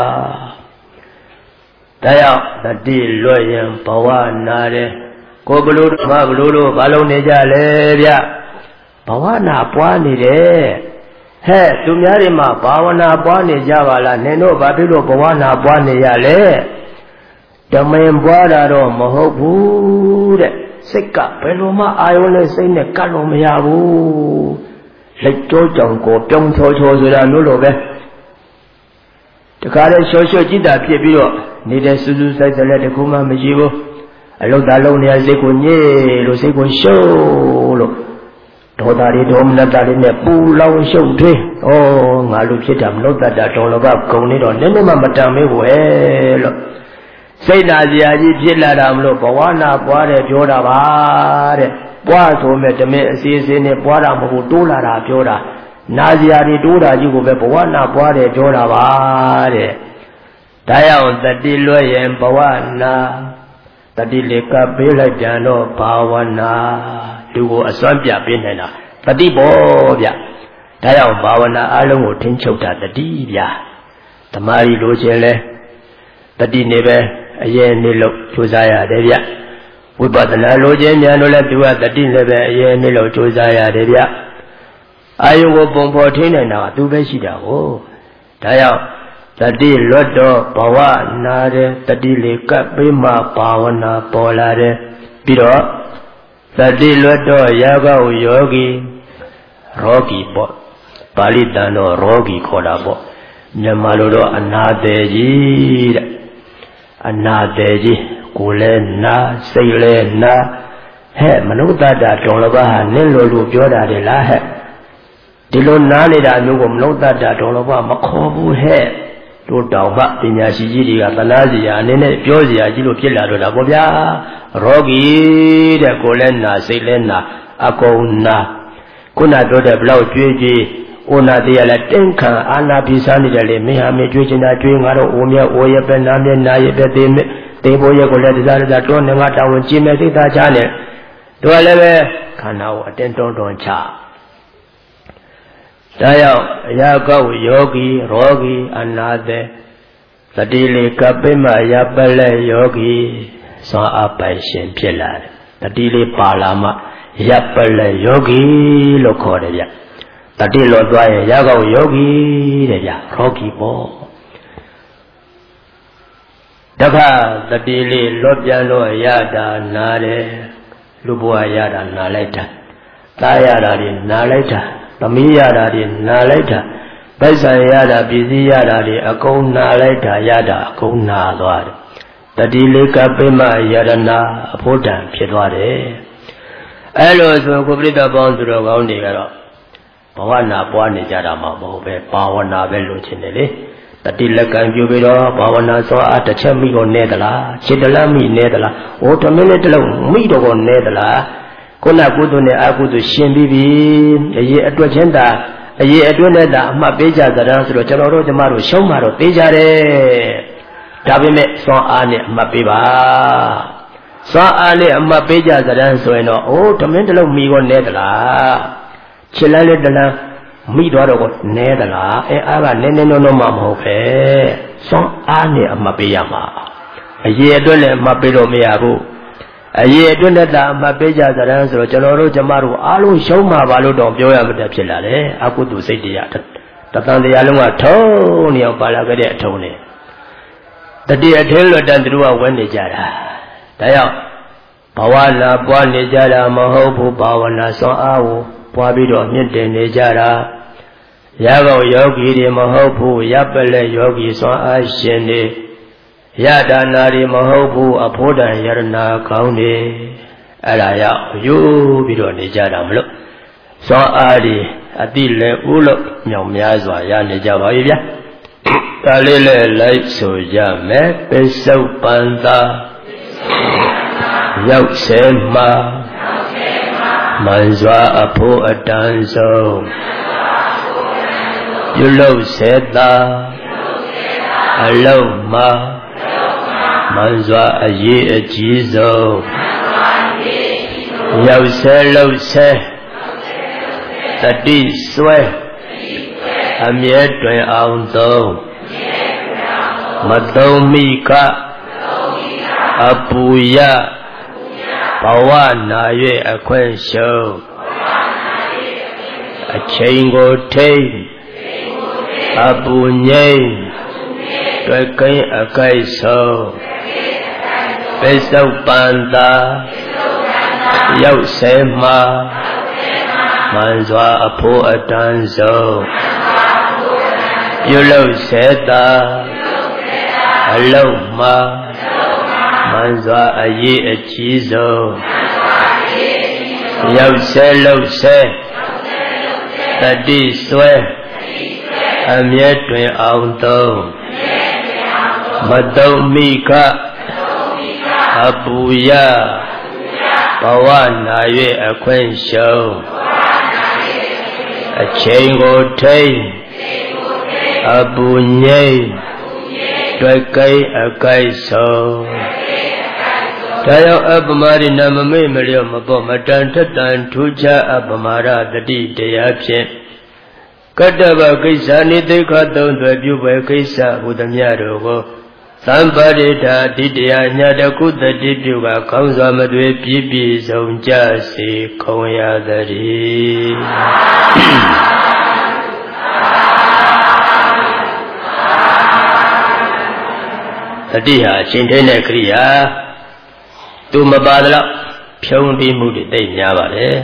ဒါကြောင့်တတိလွတ်ရင်ဘဝနာတယ်ကိုဘလို့ဘာဘလို့လို့ဘာလုံးနေကြလဲဗျဘဝနာပွားနေတယ်ဟဲ့သူများတွေမှာဘာဝနာပွားနေကြပါလားနင်တို့ဘာဖြစ်လို့ဘဝနာပွားနေရလဲဓမင်ပွားတာတော့မဟုတ်ဘူးတဲ့စိတ်ကဘယ်လိုမှအာယုံနဲ့စိတ်နဲ့ကတ်လို့မရဘူးလက်ကြောကြောင်ကိုပြုံးချောချောဆိုတာလို့လို့ပဲတခါလေရှော့ရှော့ကြည့်တာဖြစ်ပြီးတော့နေတဲ့စူးစူးဆိုင်ဆိုင်လည်းတခုမှမရှိဘူးအလုတ်သားလုံးနေစိတ်ကိုညစ်လို့စိတ်ကိုရှုပ်လို့ဒေါသတွေဒေါမနတာတွေနဲ့ပူလောင်ရှုပ်ထွေးဩငါလူဖြစ်တာမလို့တတ်တာတော်လောကဂုံနေတော့နည်းနည်းမှမတန်မေးဘူးဟဲ့လို့စိတ်နာစရာကြီးဖြစ်လာတာမလို့ဘဝနာပွားတယ်ပြောတာပါတဲ့ပွားဆိုမဲ့တမင်အစီအစဉ်နဲ့ပွားတာမဟုတ်တိုးလာတာပြောတာနာစရာတွေတိုးတာကြီးကိုပဲဘဝနာပွားတယ်ပြောတာပါတဲ့ဒါကြောင့်တတိလွဲ့ရင်ဘဝနာတတိလေကပေးလိုက်ကြတော့ဘာဝနာသူကိုအစွမ်းပြပေးနိုင်တာတတိပေါ်ဗျဒါကြောင့်ဘာဝနာအလုံးကိုထင်းချုပ်တာတတိဗျဓမ္မရီလိုချင်လဲတတိနေပဲအရင်နေလို့ကြိုးစားရတယ်ဗျဝိပဿနာလိုချင်ညာလို့လဲသူကတတိလည်းပဲအရင်နေလို့ကြိုးစားရတယ်ဗျအာယုကိုပုံဖော်ထင်းနိုင်တာကသူပဲရှိတာကိုဒါကြောင့် Tadi lodo bawa nare tadi lekat bima pawana polare biro tadi lodo yaga yogi rogi bo Bali dano rogi koda bo nyamaludo anadeji anadeji kule na seile na he manuta da tolaba nelo lu pyoda de la he dilo na nidaမျိုးကိုမလုံးတတ်တာတော်တော့မခေါ်ဘူးဟဲ့တို့တောင်မှပညာရှိကြီးတွေကသနာစီရာအနေနဲ့ပြောစီရာကြီးလို့ဖြစ်လာတော့တာပေါ့ဗျာရောဂီတဲ့ကိုယ်လည်းနာစိတ်လည်းနာအကုန်နာခုနပြောတဲ့ဘလောက်ကြွေးကြွေးဩနာတရားလည်းတင်းခံအာနာပိစားနေတယ်လေမင်းဟာမင်းကြွေးချင်တာကြွေးငါတော့အိုမြအိုရပဲနာမြနာရပဲသေးမဲ့တေဖို့ရက်ကိုလည်းတရားတရားတွန်းနေငါတောင်းကြည့်မဲ့စိတ်သားချနဲ့တို့လည်းပဲခန္ဓာကိုအတင်းတွန်းတွန်းချဒါရောက်အရာကောက်ယောဂီရောဂီအနာသေသတိလေးကပိမရပလက်ယောဂီစွမ်းအားပိုင်ရှင်ဖြစ်လာတယ်တတိလေးပါလာမှရပလက်ယောဂီလို့ခေါ်တယ်ဗျတတိလောသွားရင်ရကောက်ယောဂီတဲ့ဗျရောဂီပေါ့တခါတတိလေးလွတ်ပြန်လို့ရတာနာတယ်လူဘဝရတာနာလိုက်တာသားရတာတွေနာလိုက်တာသမီးရတာတွေနာလိုက်တာပိုက်ဆံရတာပစ္စည်းရတာတွေအကုန်နာလိုက်တာရတာအကုန်နာသွားတယ်တတိလေးကပိမယရဏအဖို့တံဖြစ်သွားတယ်အဲလိုဆိုကိုပြိတ္တပေါင်းသူတော်ကောင်းတွေကတော့ဘဝနာပွားနေကြတာမှမဟုတ်ပဲဘာဝနာပဲလို့ချင်တယ်လေတတိလက်ကံပြုပြီးတော့ဘာဝနာစောအားတစ်ချက်မိကိုနဲသလားခြေတလားမိနဲသလားဟိုတစ်မိနစ်တစ်လုံးမိတော့ကိုနဲသလားခုနကုသိုလ်နဲ့အကုသိုလ်ရှင်ပြီးပြီအရေးအတွက်ချင်းတာအရေးအတွက်နဲ့တာအမှတ်ပေးကြသလားဆိုတော့ကျွန်တော်တို့ကျမတို့ရှုံးမှာတော့ပေးကြတယ်ဒါပေမဲ့စွမ်းအားနဲ့အမှတ်ပေးပါစွမ်းအားနဲ့အမှတ်ပေးကြသလားဆိုရင်တော့အိုးသမင်းတစ်လုံးမိကိုနဲသလားခြေလမ်းလေးတစ်လမ်းမိသွားတော့ကိုနဲသလားအဲအားကနဲနဲနိုးနိုးမှမဟုတ်ပဲစွမ်းအားနဲ့အမှတ်ပေးရမှာအရေးအတွက်လည်းအမှတ်ပေးလို့မရဘူးအရေးအတွက်နဲ့တာအမှတ်ပေးကြသလားဆိုတော့ကျွန်တော်တို့ကျမတို့အားလုံးရှုံးမှာပါလို့တော့ပြောရမှာဖြစ်လာတယ်အကုသိုလ်စိတ်တရားတသံတရားလုံးကထုံးနေအောင်ပါလာခဲ့တဲ့အထုံးနဲ့တတိအထင်းလွတ်တန်သူတို့ကဝဲနေကြတာဒါကြောင့်ဘဝနာပွားနေကြတာမဟုတ်ဘူးဘာဝနာစွမ်းအားကိုပွားပြီးတော့မြင့်တင်နေကြတာရကောက်ယောဂီတွေမဟုတ်ဘူးရပ်ပလက်ယောဂီစွမ်းအားရှင်တွေရတာနာတွေမဟုတ်ဘူးအဖို့တန်ယရနာကောင်းတွေအဲ့ဒါရောက်ယူပြီးတော့နေကြတာမလို့စွမ်းအားတွေအတိလည်းဥလို့မြောင်များစွာရနေကြပါပြီဗျာဒါလေးလည်းလိုက်ဆိုကြမယ်ပစ္စုပန်သာရောက်စေမှာမန်စွာအဖို့အတန်ဆုံးပြုလုပ်စေသာအလုံးမှာမန်စွာအရေးအကြီးဆုံးရောက်ဆဲလို့ဆဲတတိဆွဲအမြဲတွင်အောင်သုံးမသုံးမိကအပူရဘဝနာ၍အခွင့်ရှုံးအချိန်ကိုထိမ့်အပူငိမ့်တွေ့ကိန်းအကိုက်ဆုံးပစ္စုပန်သာရောက်စေမှာမန်စွာအဖို့အတန်ဆုံးပြုလုပ်စေသာအလုံးမှာမန်စွာအရေးအကြီးဆုံးရောက်စေလို့စေတတိဆွဲအမြဲတွင်အောင်သုံးမတုံမိကအပူရဘဝနာ၍အခွင့်ရှုံးအချိန်ကိုထိမ့်အပူငိမ့်တွေ့ကိန်းအကိုက်ဆုံးဒါကြောင့်အပမရိနာမမေ့မလျော့မပေါ့မတန်ထက်တန်ထူးခြားအပမရတတိတရားဖြင့်ကတ္တဗကိစ္စနိသိခသုံးသွယ်ပြုပဲကိစ္စဟူသည်များတို့ကိုသံပါရိတာတိတရားညတကုတတိပြုကကောင်းစွာမသွေပြည့်ပြည့်စုံကြစေခုံရသတည်းတိဟာအချိန်တိုင်းတဲ့ကရိယာသူမပါတော့ဖြုံးပြီးမှုတွေတိတ်များပါတယ်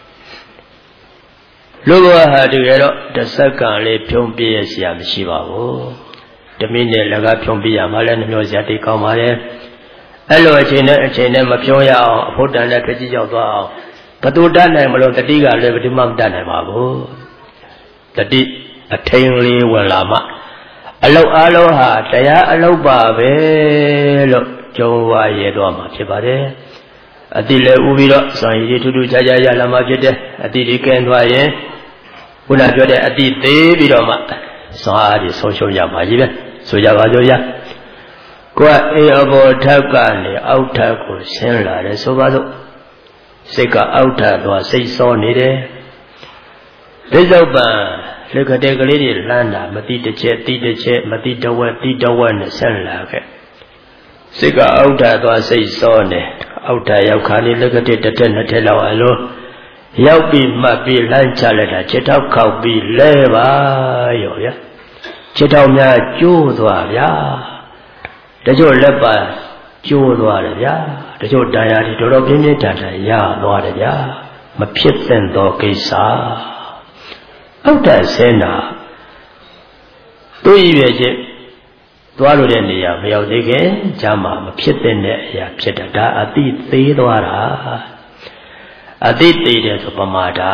လူဘဝဟာတကယ်တော့တစ်စက္ကန့်လေးဖြုံးပြည့်ရစရာမရှိပါဘူးတမိနစ်လည်းကဖြုံးပြရမှလည်းနှမျောစရာတိတ်ကောင်းပါတယ်အဲ့လိုအချိန်နဲ့အချိန်နဲ့မဖြုံးရအောင်အဖို့တန်နဲ့ခကြီးရောက်သွားအောင်ဘသူတတ်နိုင်မလို့တတိကလည်းဘယ်သူမှမတတ်နိုင်ပါဘူးတတိအထိန်လေးဝင်လာမှအလုတ်အလုံးဟာတရားအလုတ်ပါပဲလို့ကြုံဝါရဲတော့မှာဖြစ်ပါတယ်အတိလည်းဥပြီးတော့စွမ်းရည်ထူးထူးခြားခြားရလာမှဖြစ်တယ်အတိဒီကဲသွားရင်ခုနပြောတဲ့အတိသေးပြီးတော့မှစွမ်းအားကြီးဆုံးရှုံးရမှာကြီးပဲဆိုကြပါစို့ရကိုယ်အေးအဘောထက်ကနေအောက်ထက်ကိုဆင်းလာတယ်ဆိုပါစို့စိတ်ကအောက်ထက်သွားစိတ်စောနေတယ်ဒိဋ္ဌုပ္ပံလက်ကတဲ့ကလေးတွေလှမ်းတာမတိတစ်ချက်တိတစ်ချက်မတိတဝက်တိတဝက်နဲ့ဆက်လာခဲ့စိတ်ကအောက်ထသွားစိတ်စောနေအောက်ထရောက်ခါလေးလက်ကတဲ့တစ်ထက်နှစ်ထက်လောက်အလိုရောက်ပြီးမှတ်ပြီးလှမ်းချလိုက်တာခြေထောက်ခောက်ပြီးလဲပါရောဗျာခြေထောက်များကျိုးသွားဗျာတချို့လက်ပါကျိုးသွားတယ်ဗျာတချို့တရားတွေတော်တော်ပြင်းပြင်းထန်ထန်ရသွားတယ်ဗျာမဖြစ်သင့်သောကိစ္စအောက်တဆင်းတာသူ့ရည်ရွယ်ချက်သွားလို့တဲ့နေရာမရောက်သေးခင်ဂျာမှာမဖြစ်တဲ့အရာဖြစ်တာဒါအတိသေးသွားတာအတိသေးတယ်ဆိုပမာဒ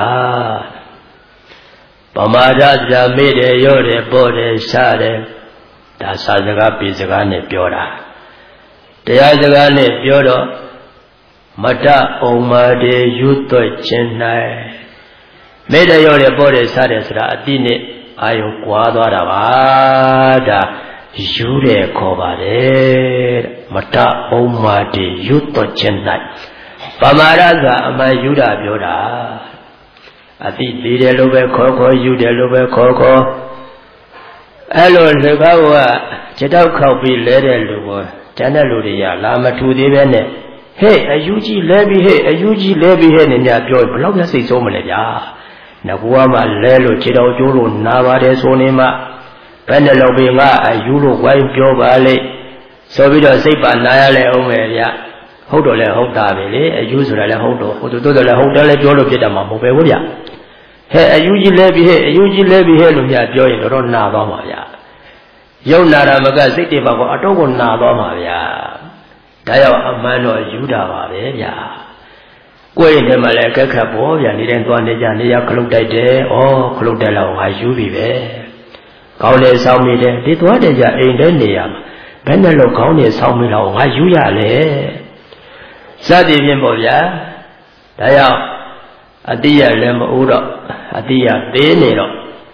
ပမာဒဇာမေ့တယ်ရော့တယ်ပေါ်တယ်ရှားတယ်ဒါစာစကားပြေစကားနဲ့ပြောတာတရားစကားနဲ့ပြောတော့မတအောင်မာတေယူသွက်ခြင်း၌မေတ္တာရောတယ်ပေါ်တယ်စားတယ်ဆိုတာအတိနဲ့အာယုကွာသွားတာပါဒါယူတယ်ခေါ်ပါတယ်မတအောင်မာတေယူသွက်ခြင်း၌ပမာဒသာအမှန်ယူတာပြောတာအတိသေးတယ်လို့ပဲခေါ်ခေါ်ယူတယ်လို့ပဲခေါ်ခေါ်အဲ့လိုလူကောကခြေထောက်ခောက်ပြီးလဲတဲ့လူကိုတန်တဲ့လူတွေကလာမထူသေးပဲနဲ့ဟဲ့အယူကြီးလဲပြီးဟဲ့အယူကြီးလဲပြီးဟဲ့နေများပြောဘလောက်ရစိတ်ဆိုးမလဲဗျာငကူကမှလဲလို့ခြေတော်ကျိုးလို့နာပါတယ်ဆိုနေမှဘယ်နဲ့လောက်ပြီးငါအယူလို့ဝိုင်းပြောပါလေဆိုပြီးတော့စိတ်ပါနာရလဲအောင်မယ်ဗျာဟုတ်တော့လဲဟုတ်တာပဲလေအယူဆိုတာလဲဟုတ်တော့ဟိုတို့တော့လဲဟုတ်တယ်လဲပြောလို့ဖြစ်တယ်မှာမဟုတ်ပဲဘူးဗျာဟဲ့အယူကြီးလဲပြီးဟဲ့အယူကြီးလဲပြီးဟဲ့လို့များပြောရင်တော့နာသွားမှာဗျာယုံနာတာမကစိတ်တွေပါကောအတော့ကိုနာသွားမှာဗျာဒါရောက်အမှန်တော့ယူတာပါပဲဗျာကိုယ်ရင်ထဲမှာလည်းအခက်ခက်ပေါ်ဗျာနေတိုင်းသွားနေကြနေရခလုတ်တိုက်တယ်ဩခလုတ်တိုက်လောက်ငါယူပြီပဲကောင်းလေဆောင်းနေတယ်ဒီသွားတယ်ကြအိမ်ထဲနေရမှာဘယ်နဲ့လို့ကောင်းနေဆောင်းနေလောက်ငါယူရလေစသည်ဖြင့်ပေါ့ဗျာဒါရောက်အတိယလည်းမအိုးတော့အတိယသေးနေတော့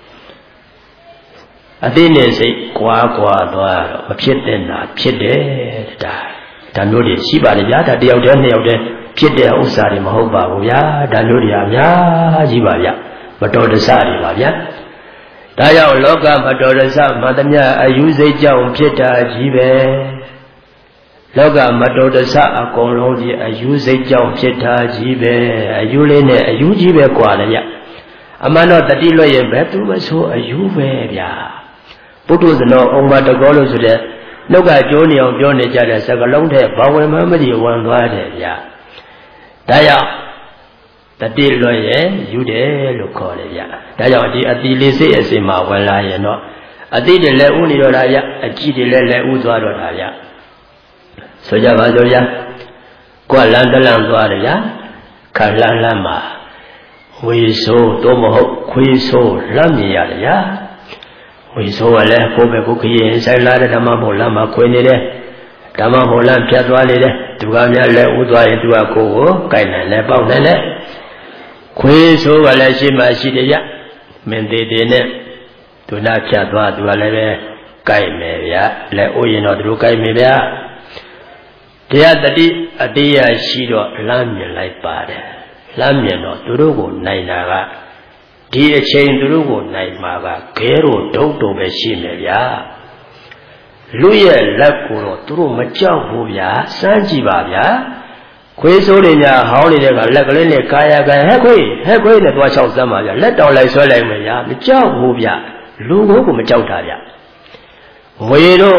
အတိနဲ့စိတ်ကွာကွာသွားတော့မဖြစ်တဲ့နာဖြစ်တယ်ဒါဒါမျိုးတွေရှိပါလေဗျာဒါတယောက်တည်းနှစ်ယောက်တည်းဖြစ်တဲ့ဥစ္စာတွေမဟုတ်ပါဘူးဗျာဒါမျိုးတွေအများကြီးပါဗျာမတော်တဆတွေပါဗျာဒါကြောင့်လောကမတော်တဆမှသမျှအယူစိတ်ကြောင့်ဖြစ်တာကြီးပဲလောကမတော်တဆအကုန်လုံးကြီးအယူစိတ်ကြောင့်ဖြစ်တာကြီးပဲအယူလေးနဲ့အယူကြီးပဲကွာလေဗျအမှန်တော့တတိလွတ်ရင်ဘယ်သူမဆိုအယူပဲဗျာပုထုဇနောဩမတကောလို့ဆိုတဲ့နှုတ်ကကျိုးနေအောင်ပြောနေကြတဲ့စကလုံးထဲဘာဝင်မှမသိဝင်သွားတယ်ဗျာဒါကြောင့်တတိလွတ်ရင်ယူတယ်လို့ခေါ်တယ်ဗျာဒါကြောင့်ဒီအတိလေးစိတ်အစဉ်မှာဝင်လာရင်တော့အတိတွေလည်းဥနေတော့တာဗျအကြည့်တွေလည်းလည်းဥသွားတော့တာဗျဆိုကြပါစို့ဗျာကိုယ်လမ်းတလမ်းသွားတယ်ဗျာခါလန်းလန်းမှာဝေဆိုးတော့မဟုတ်ခွေးဆိုးလမ်းမြင်ရတယ်ဗျာဝေဆိုးကလည်းကိုယ်ပဲကိုယ်ခရီးဆိုင်လာတဲ့ဓမ္မမို့လမ်းမှာခွေနေတယ်ဓမ္မမို့လမ်းဖြတ်သွားနေတယ်သူကများလည်းဥသွားရင်သူကကိုယ်ကိုကြိုက်နိုင်လဲပေါက်နိုင်လဲခွေးဆိုးကလည်းရှိမှရှိတယ်ဗျမင်းသေးသေးနဲ့သူနာဖြတ်သွားသူကလည်းပဲကြိုက်မယ်ဗျာလဲဥရင်တော့သူတို့ကြိုက်မယ်ဗျာတရားတတိအတေးရရှိတော့လမ်းမြင်လိုက်ပါတယ်လမ်းမြင်တော့သူတို့ကိုနိုင်တာကဒီအချိန်သူတို့ကိုနိုင်မှာကခဲတို့ဒုတ်တို့ပဲရှိမယ်ဗျာလူရဲ့လက်ကိုတော့သူတို့မကြောက်ဘူးဗျာစမ်းကြည့်ပါဗျာခွေးဆိုးတွေများဟောင်းနေတဲ့ကလက်ကလေးနဲ့ကာယကံဟဲ့ခွေးဟဲ့ခွေးနဲ့သွားချောက်စမ်းပါဗျာလက်တောင်လိုက်ဆွဲလိုက်မယ်ဗျာမကြောက်ဘူးဗျာလူကိုကိုမကြောက်တာဗျာငွေတို့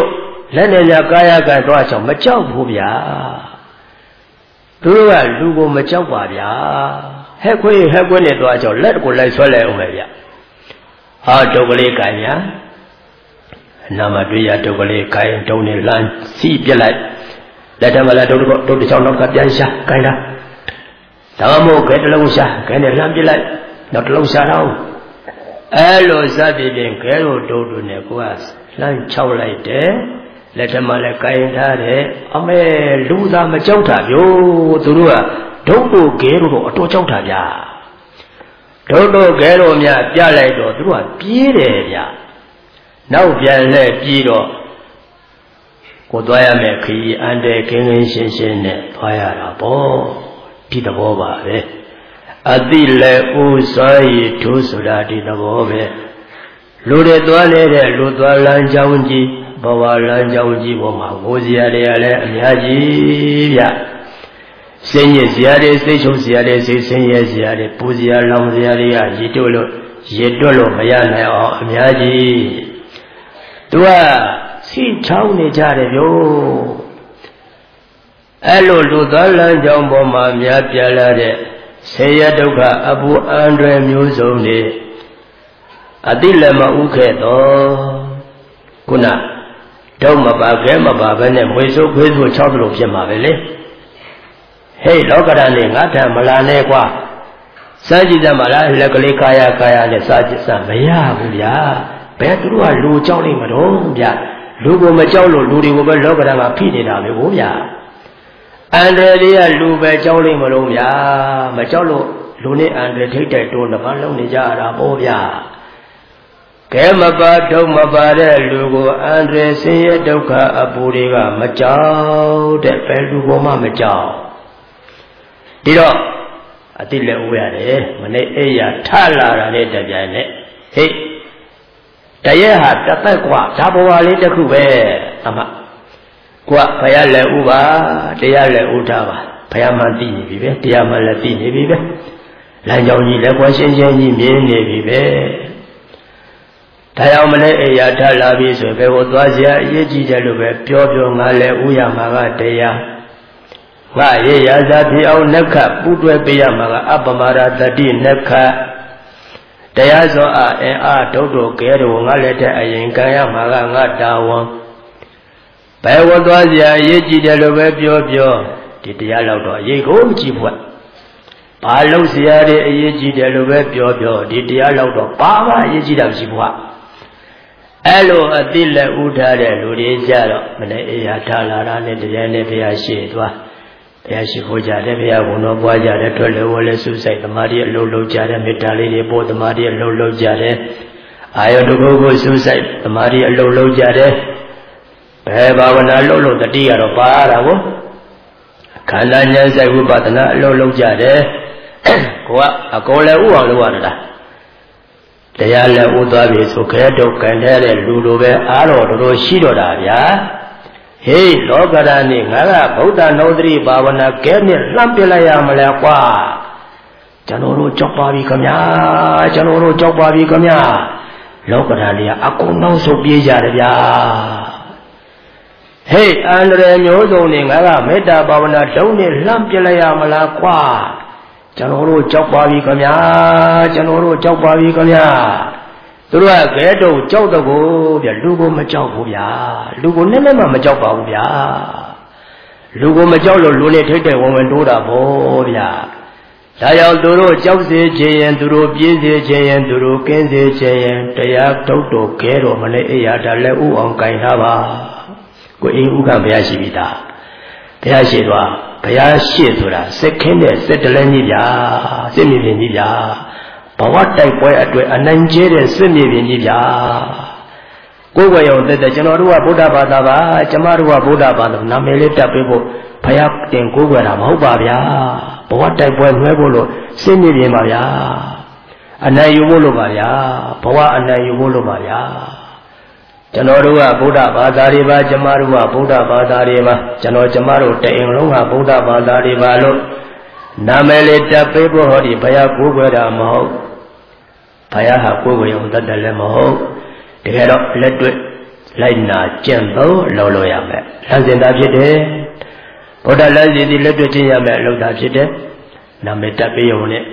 လက်နဲ့ညာကာယကံတော့ကြောင့်မကြောက်ဘူးဗျာသူတို့ကလူကိုမကြောက်ပါဗျာဟဲ့ခွေးဟဲ့ခွေးနဲ့တော့ကြောင့်လက်ကိုလိုက်ဆွဲလိုက်အောင်ပဲဗျာဟာဒုက္ခလေးကံညာနာမတွေ့ရဒုက္ခလေးကံတုံးနေလမ်းစီးပြလိုက်လက်ထမလာဒုက္ခဒုက္ခကြောင့်တော့ပြန်ရှာကိုင်းတာဒါမှမဟုတ်ခဲတလုံးရှာခဲနဲ့လမ်းပြလိုက်နောက်တလုံးရှာတော့အဲလိုစသည်ဖြင့်ခဲတို့ဒုက္ခနဲ့ကိုကလမ်းချောက်လိုက်တယ်လက်ထမလည်းကိုင်းထားတယ်အမေလူသားမကြောက်တာဗျို့သူတို့ကဒုက္ခခဲတို့တော့အတော်ကြောက်တာဗျာဒုက္ခခဲတို့များပြလိုက်တော့သူတို့ကပြေးတယ်ဗျာနောက်ပြန်လဲပြေးတော့ကိုသွားရမယ်ခရီးအန်တဲ့ခင်းခင်းရှင်းရှင်းနဲ့သွားရတာပေါ့ဒီသဘောပါပဲအတိလည်းဥစားရည်ထိုးဆိုတာဒီသဘောပဲလူတွေသွားနေတဲ့လူသွားလမ်းကြောင်းကြီးဘဝလမ်းကြောင်းကြီးပေါ်မှာငိုစရာတွေကလည်းအများကြီးဗျစိတ်ညစ်စရာတွေစိတ်ချုပ်စရာတွေစိတ်ဆင်းရဲစရာတွေပူစရာလောင်စရာတွေကရည်တွက်လို့ရည်တွက်လို့မရနိုင်အောင်အများကြီးသူကစီချောင်းနေကြတယ်ဗျို့အဲ့လိုလူသားလမ်းကြောင်းပေါ်မှာများပြားလာတဲ့ဆေးရဒုက္ခအပူအန္တရာယ်မျိုးစုံတွေအတိလည်းမဥခဲ့တော့ခုနတော့မပါခဲမပါပဲနဲ့မွေစိုးခွေးစိုးချောက်လို့ဖြစ်မှာပဲလေဟေးလောကဓာတ်နဲ့ငါထမလာနဲ့ကွာစာကြည့်သမှာလားလက်ကလေးကာယကာယနဲ့စာကြည့်စမရဘူးဗျာဘယ်သူတို့ကလူကြောက်နေမှာတော့ဗျာလူကိုမကြောက်လို့လူတွေကိုပဲလောကဓာတ်ကဖိနေတာပဲဟုတ်ဗျာအန္တရာယ်တွေကလူပဲကြောက်လိမ့်မလို့ဗျာမကြောက်လို့လူနဲ့အန္တရာယ်ထိတ်တိုက်တိုးနှမလုံးနေကြရတာပေါ့ဗျာကဲမပါဒုံမပါတဲ့လူကိုအန္တရာယ်ဆင်းရဲဒုက္ခအပူတွေကမကြောက်တဲ့ဘယ်လူကိုမှမကြောက်ဒီတော့အတိလည်းဥရတယ်မနေ့အိယာထလာတာနဲ့တပြိုင်နဲ့ဟေးတရက်ဟာတသက်กว่าဒါဘဝလေးတစ်ခုပဲအမကွာဘုရားလည်းဥပါတရားလည်းဥထားပါဘုရားမှသိနေပြီပဲတရားမှလည်းသိနေပြီပဲလမ်းကြောင်းကြီးလည်းကွာရှင်းရှင်းကြီးမြင်နေပြီပဲဒါကြောင့်မလဲအိယာထလာပြီဆိုဘယ်ကိုသွားစရာအရေးကြီးတယ်လို့ပဲပြောပြောငါလည်းဥရမှာကတရားငါရေရာဇာဖြစ်အောင်နက္ခပူတွဲပေးရမှာကအပမရတတိနက္ခတရားစွာအင်အားဒုတ်တို့ကဲတို့ငါလည်းတဲ့အရင်ကံရမှာကငါတာဝန်ဘယ်ကိုသွားစရာအရေးကြီးတယ်လို့ပဲပြောပြောဒီတရားလောက်တော့အရေးကိုမကြည့်ဘူးဘာလို့စရာတွေအရေးကြီးတယ်လို့ပဲပြောပြောဒီတရားလောက်တော့ဘာမှအရေးကြီးတာမရှိဘူးအဲ့လိုအတိလက်ဥထားတဲ့လူတွေကြတော့မနေ့အေးရထားလာတာနဲ့တရားနဲ့ဘုရားရှိသွားဘုရားရှိခိုးကြတယ်ဘုရားဘုံတော်ပွားကြတယ်ထွက်လေဝလဲစုဆိုင်သမာဓိအလုံးလုံးကြတယ်မေတ္တာလေးတွေပို့သမာဓိအလုံးလုံးကြတယ်အာယုတကုကိုစုဆိုင်သမာဓိအလုံးလုံးကြတယ်ဘယ်ဘာဝနာလုံးလုံးတတိကတော့ပါရတာကိုခန္ဓာဉာဏ်ဆိုင်ဝိပဿနာအလုံးလုံးကြတယ်ကိုကအကုန်လည်းဥအောင်လုပ်ရတာတရားလည်းဥသွားပြီဆိုခဲတော့ကန်တဲ့လူလိုပဲအားတော်တော်ရှိတော့တာဗျာဟေးလောကဓာတ်နဲ့ငါကဗုဒ္ဓနောဒတိဘာဝနာကဲနဲ့လှမ်းပြလိုက်ရမလဲကွာကျွန်တော်တို့ကြောက်ပါပြီခမညာကျွန်တော်တို့ကြောက်ပါပြီခမညာလောကဓာတ်လေးကအကုန်လုံးဆုတ်ပြေးကြတယ်ဗျာဟေးအန္တရာယ်မျိုးစုံနဲ့ငါကမေတ္တာဘာဝနာတုံးနဲ့လှမ်းပြလိုက်ရမလားကွာကျွန်တော်တို့ကြောက်ပါပြီခမညာကျွန်တော်တို့ကြောက်ပါပြီခမညာသူတို့ကခဲတော့ကြောက်တော့ကိုဗျလူကိုမကြောက်ဘူးဗျာလူကိုနဲ့နဲ့မှမကြောက်ပါဘူးဗျာလူကိုမကြောက်လို့လူနဲ့ထိတ်တဲ့ဝင်ဝင်တိုးတာပေါ့ဗျာဒါကြောင့်သူတို့ကြောက်စေခြင်းရင်သူတို့ပြေးစေခြင်းရင်သူတို့ကင်းစေခြင်းရင်တရားထုတ်တော့ခဲတော့မလဲအေးရတာလည်းဥအောင်ကြင်ထားပါကိုအိမ်ဥကဘုရားရှိပြီသားဘုရားရှိသွားဘုရားရှိဆိုတာစက်ခင်းတဲ့စက်တလဲကြီးဗျာစစ်မြေပြင်ကြီးဗျာဘဝတိုက်ပွဲအတွက်အနိုင်ကျဲတဲ့စစ်မြေပြင်ကြီးဗျာကိုယ်ဝယ်ရုံတက်တဲ့ကျွန်တော်တို့ကဗုဒ္ဓဘာသာပါကျမတို့ကဗုဒ္ဓဘာသာနာမည်လေးတက်ပေးဖို့ဘုရားတင်ကိုယ်ဝယ်တာမဟုတ်ပါဗျာဘဝတိုက်ပွဲနှွဲဖို့လို့စစ်မြေပြင်ပါဗျာအနိုင်ယူဖို့လို့ပါဗျာဘဝအနိုင်ယူဖို့လို့ပါဗျာကျွန်တော်တို့ကဗုဒ္ဓဘာသာတွေပါကျမတို့ကဗုဒ္ဓဘာသာတွေပါကျွန်တော်ကျမတို့တအိမ်လုံးကဗုဒ္ဓဘာသာတွေပါလို့နာမည်လေးတက်ပေးဖို့ဟောဒီဘုရားကိုယ်ဝယ်တာမဟုတ်ဘုရားဟာကိုယ်ဝယ်ရုံတတ်တယ်လည်းမဟုတ်တကယ်တော့လက်တွေ့လိုက်နာကျင့်သုံးလုပ်လို့ရမယ်လမ်းစဉ်သာဖြစ်တယ်ဗုဒ္ဓလမ်းစဉ်ဒီလက်တွေ့ကျင့်ရမယ်အလုပ်သာဖြစ်တယ်နာမည်တပ်ပေးုံနဲ့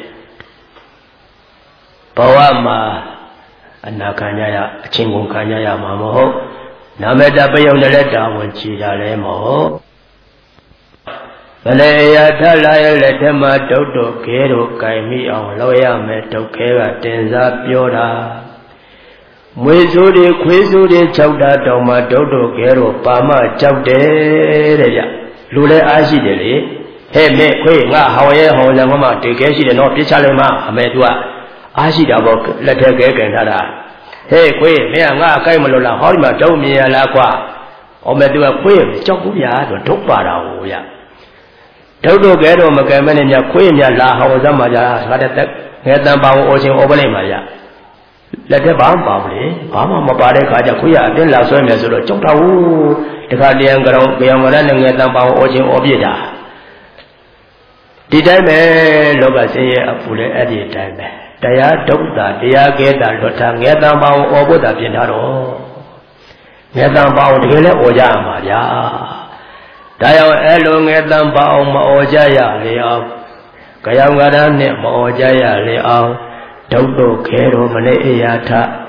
ဘဝမှာအနာခံရရအချင်းကုန်ခံရရမှာမဟုတ်နာမည်တပ်ပေးုံနဲ့လည်းတာဝန်ချီတာလည်းမဟုတ်မလေယထလာရဲ့လက်ထက်မှာဒုတ်တို့ခဲတို့ကြိုင်မိအောင်လုပ်ရမယ်ဒုတ်ခဲကတင်စားပြောတာမွေဆိုးတွေခွေးဆိုးတွေ၆တာတောင်မှဒုတ်တို့ခဲတို့ပါမကြောက်တယ်တဲ့ဗျလူလည်းအားရှိတယ်လေဟဲ့မဲခွေးငါဟောင်ရဲဟောင်လည်းမမတေခဲရှိတယ်နော်ပြစ်ချလိုက်မှအမေသူကအားရှိတာပေါ့လက်ထက်ခဲကန်ထားတာဟဲ့ခွေးမင်းကငါအကိုက်မလို့လားဟောဒီမှာတုံးမြင်ရလားကွာအမေသူကခွေးကြောက်ဘူးဗျာဆိုဒုတ်ပါတာဟိုဗျဒုတ်တို့ကဲတော့မကဲမနဲ့မြခွေးမြလာဟောစမ်းမှာကြငါတဲ့ငယ်တန်ပါအောင်အိုချင်းအိုပလိုက်မှာကြလက်ထက်ဘာမှပါဘူးလေဘာမှမပါတဲ့ခါကျခွေးရအတင်းလာဆွဲမယ်ဆိုတော့ကြောက်တာဟုတ်တခါတည်းကတော့ကြောင်ကလည်းငယ်တန်ပါအောင်အိုချင်းအိုပြစ်တာဒီတိုင်းပဲလောကဆင်းရဲအပူလည်းအဲ့ဒီတိုင်းပဲတရားဒုက္ခတရားကဲတာလွတ်တာငယ်တန်ပါအောင်အိုဖို့တာပြင်ထားတော့ငယ်တန်ပါအောင်တကယ်လည်းအိုကြရမှာဗျာဒါကြောင့်အဲ့လိုငယ်တန်ပါအောင်မအော်ကြရလေအောင်ကြောင်ကရနဲ့မအော်ကြရလေအောင်ဒုတ်တို့ခဲတော်မလေးအေယာထ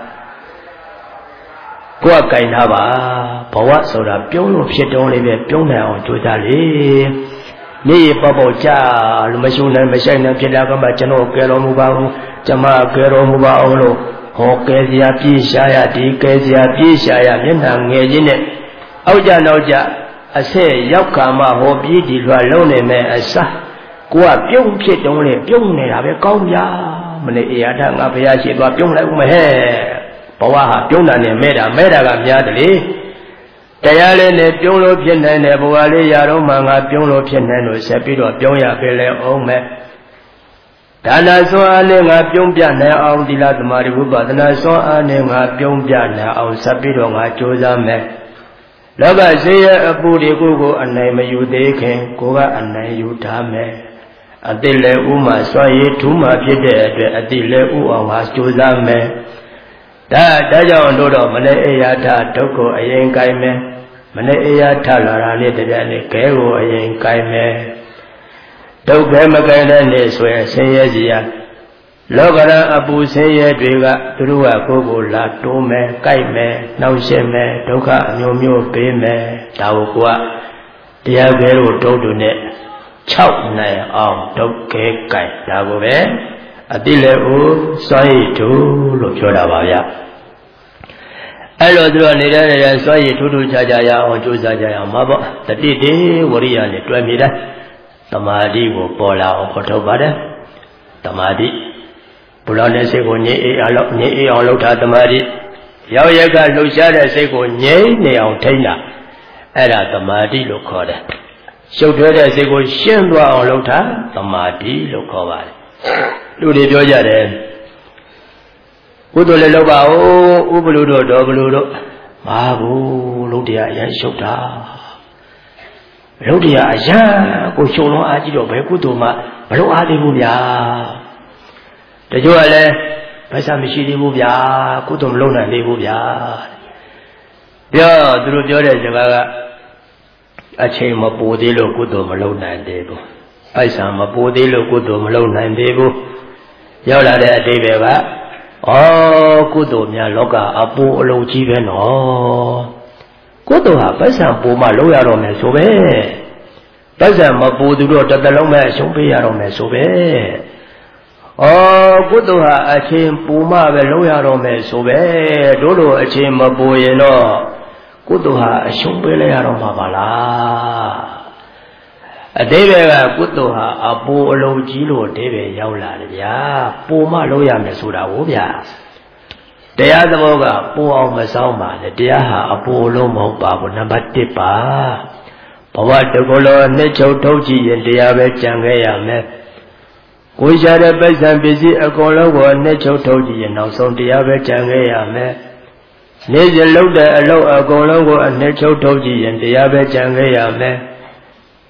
ကိုယ်ကင်ထားပါဘဝဆိုတာပြုံးလို့ဖြစ်တော့လေးပဲပြုံးနိုင်အောင်ကြိုးစားလေနေ့ပေါ့ပေါ့ကြာလို့မရှုံနိုင်မဆိုင်နိုင်ဖြစ်လာကမှကျွန်တော်ကဲတော်မူပါဘူးကျမကဲတော်မူပါအောင်လို့ဟောကဲစရာပြေးရှာရဒီကဲစရာပြေးရှာရမျက်နှာငယ်ချင်းနဲ့အောက်ကြနောက်ကြအဆက်ရောက်ခါမှဟောပြေးဒီလွှာလုံးနေမယ်အစကိုကပြုံးဖြစ်တုံးလေပြုံးနေတာပဲကောင်းဗျာမနေ့အေရထငါဘုရားရှိသွားပြုံးလိုက်ဦးမဟဲ့ဘဝဟာပြုံးတာနဲ့မဲတာမဲတာကများတယ်လေတရားလေးနဲ့ပြုံးလို့ဖြစ်နိုင်တယ်ဘဝလေးရတော့မှငါပြုံးလို့ဖြစ်နိုင်လို့ဆက်ပြီးတော့ပြုံးရပြီလေအောင်မဲ့ဒါနစွမ်းအားနဲ့ငါပြုံးပြနိုင်အောင်သီလသမာဓိဝိပဿနာစွမ်းအားနဲ့ငါပြုံးပြနိုင်အောင်ဆက်ပြီးတော့ငါကြိုးစားမယ်လောကဆင်းရဲအပူတွေကိုကိုအနိုင်မယူသေးခင်ကိုကအနိုင်ယူထားမယ်အတိလည်းဥမှာစွာရည်ထူးမှဖြစ်တဲ့အတွက်အတိလည်းဥအောင်ဟာကြိုးစားမယ်ဒါဒါကြောင့်တို့တော့မနေ့အေယာထဒုက္ခအရင်ကိုင်းမယ်မနေ့အေယာထလာတာနဲ့တရားနဲ့ခဲကိုအရင်ကိုင်းမယ်ဒုက္ခမကိုင်းတဲ့နေ့ဆိုရင်ဆင်းရဲစီရလောကရန်အပူဆင်းရဲတွေကသူတို့ကကိုယ်ကိုလာတိုးမယ်ကြိုက်မယ်နှောက်ရှက်မယ်ဒုက္ခအမျိုးမျိုးပေးမယ်ဒါကိုကတရားခဲတို့တုတ်တူနဲ့၆နိုင်အောင်ဒုက္ခကြိုက်ဒါကိုပဲအတိလေဥစွမ်းရည်ထူလို့ပြောတာပါဗျအဲ့လိုသူတို့နေတဲ့နေတဲ့စွမ်းရည်ထူးထူးခြားခြားရအောင်ကြိုးစားကြရအောင်ပါပေါ့တတိတေဝရိယနဲ့တွဲမိတယ်သမာဓိကိုပေါ်လာအောင်ခေါ်ထုတ်ပါတယ်သမာဓိဘုရားနဲ့စိတ်ကိုငြိမ်အေးအောင်ငြိမ်အေးအောင်လုပ်တာသမာဓိရောက်ရက်ကလှုပ်ရှားတဲ့စိတ်ကိုငြိမ်နေအောင်ထိန်းတာအဲ့ဒါသမာဓိလို့ခေါ်တယ်ရှုပ်ထွေးတဲ့စိတ်ကိုရှင်းသွားအောင်လုပ်တာသမာဓိလို့ခေါ်ပါတယ်လူတွေပြောကြတယ်ကုသိုလ်လည်းလုပ်ပါဦးဥပလူတို့တော်ဘလူတို့မဟာဘူးလုပ်တရားအရင်ရှုပ်တာလုပ်တရားအရင်ကိုရှုံလုံးအားကြီးတော့ဘယ်ကုသိုလ်မှမလုပ်အားသေးဘူးဗျာတချို့ကလည်းဗတ်စာမရှိသေးဘူးဗျာကုသိုလ်မလုပ်နိုင်သေးဘူးဗျာပြောသူတို့ပြောတဲ့စကားကအချိန်မပိုသေးလို့ကုသိုလ်မလုပ်နိုင်သေးဘူးဗတ်စာမပိုသေးလို့ကုသိုလ်မလုပ်နိုင်သေးဘူးရောက်လာတဲ့အတိပ္ပယ်ကဩကုသိုလ်များလောကအပူအလုံးကြီးပဲနော်ကုသိုလ်ဟာဗတ်စာပိုမှလုပ်ရတော့မယ်ဆိုပဲဗတ်စာမပိုသူတို့တစ်သလုံးပဲအရှုံးပေးရတော့မယ်ဆိုပဲဩကုသိုလ်ဟာအချိန်ပူမှပဲလုပ်ရတော့မယ်ဆိုပဲတို့လိုအချိန်မပူရင်တော့ကုသိုလ်ဟာအရှုံးပေးလိုက်ရတော့မှာပါလားအတိပ္ပယ်ကကုသိုလ်ဟာအပူအလုံးကြီးလို့အတိပ္ပယ်ရောက်လာတယ်ဗျာပူမှလုပ်ရမယ်ဆိုတာကိုဗျာတရားသဘောကပူအောင်မဆောင်ပါနဲ့တရားဟာအပူအလုံးမဟုတ်ပါဘူးနံပါတ်တစ်ပါဘဝတကူလုံးနှစ်ချုပ်ထုတ်ကြည့်ရင်တရားပဲကြံခဲ့ရမယ်ကိုယ်ရှာတဲ့ပိဿံပစ္စည်းအကုန်လုံးကိုနှစ်ချုပ်ထုတ်ကြည့်ရင်နောက်ဆုံးတရားပဲကြံခဲ့ရမယ်နေ့စဉ်လုပ်တဲ့အလုပ်အကုန်လုံးကိုအနှစ်ချုပ်ထုတ်ကြည့်ရင်တရားပဲကြံခဲ့ရမယ်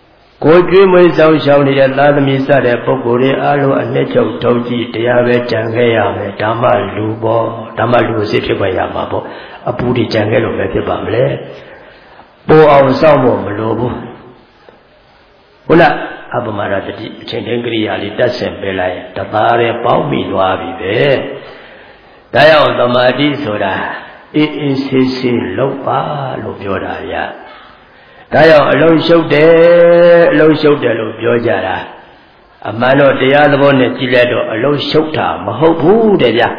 ကိုကျွေးမွေးဆောင်ရှောင်းနေတဲ့သာသမီစတဲ့ပုဂ္ဂိုလ်တွေအားလုံးအနှစ်ချုပ်ထုံးကြည့်တရားပဲကြံခဲ့ရမယ်ဓမ္မလူပေါ့ဓမ္မလူကိုစိတ်ဖြစ်ခွင့်ရမှာပေါ့အပူတွေကြံခဲ့လို့ပဲဖြစ်ပါမလဲပိုအောင်စောင့်ဖို့မလိုဘူးဟုတ်လားအပမရတတိအချိန်တိုင်းကိရိယာလေးတက်ဆင်ပေးလိုက်တသားရဲပေါင်းပြီးသွားပြီပဲဒါကြောင့်သမာဓိဆိုတာအေးအေးဆေးဆေးလုပ်ပါလို့ပြောတာဗျာဒါကြောင့်အလုံးရှုပ်တယ်အလုံးရှုပ်တယ်လို့ပြောကြတာအမှန်တော့တရားသဘောနဲ့ကြည့်လိုက်တော့အလုံးရှုပ်တာမဟုတ်ဘူးတဲ့ဗျာ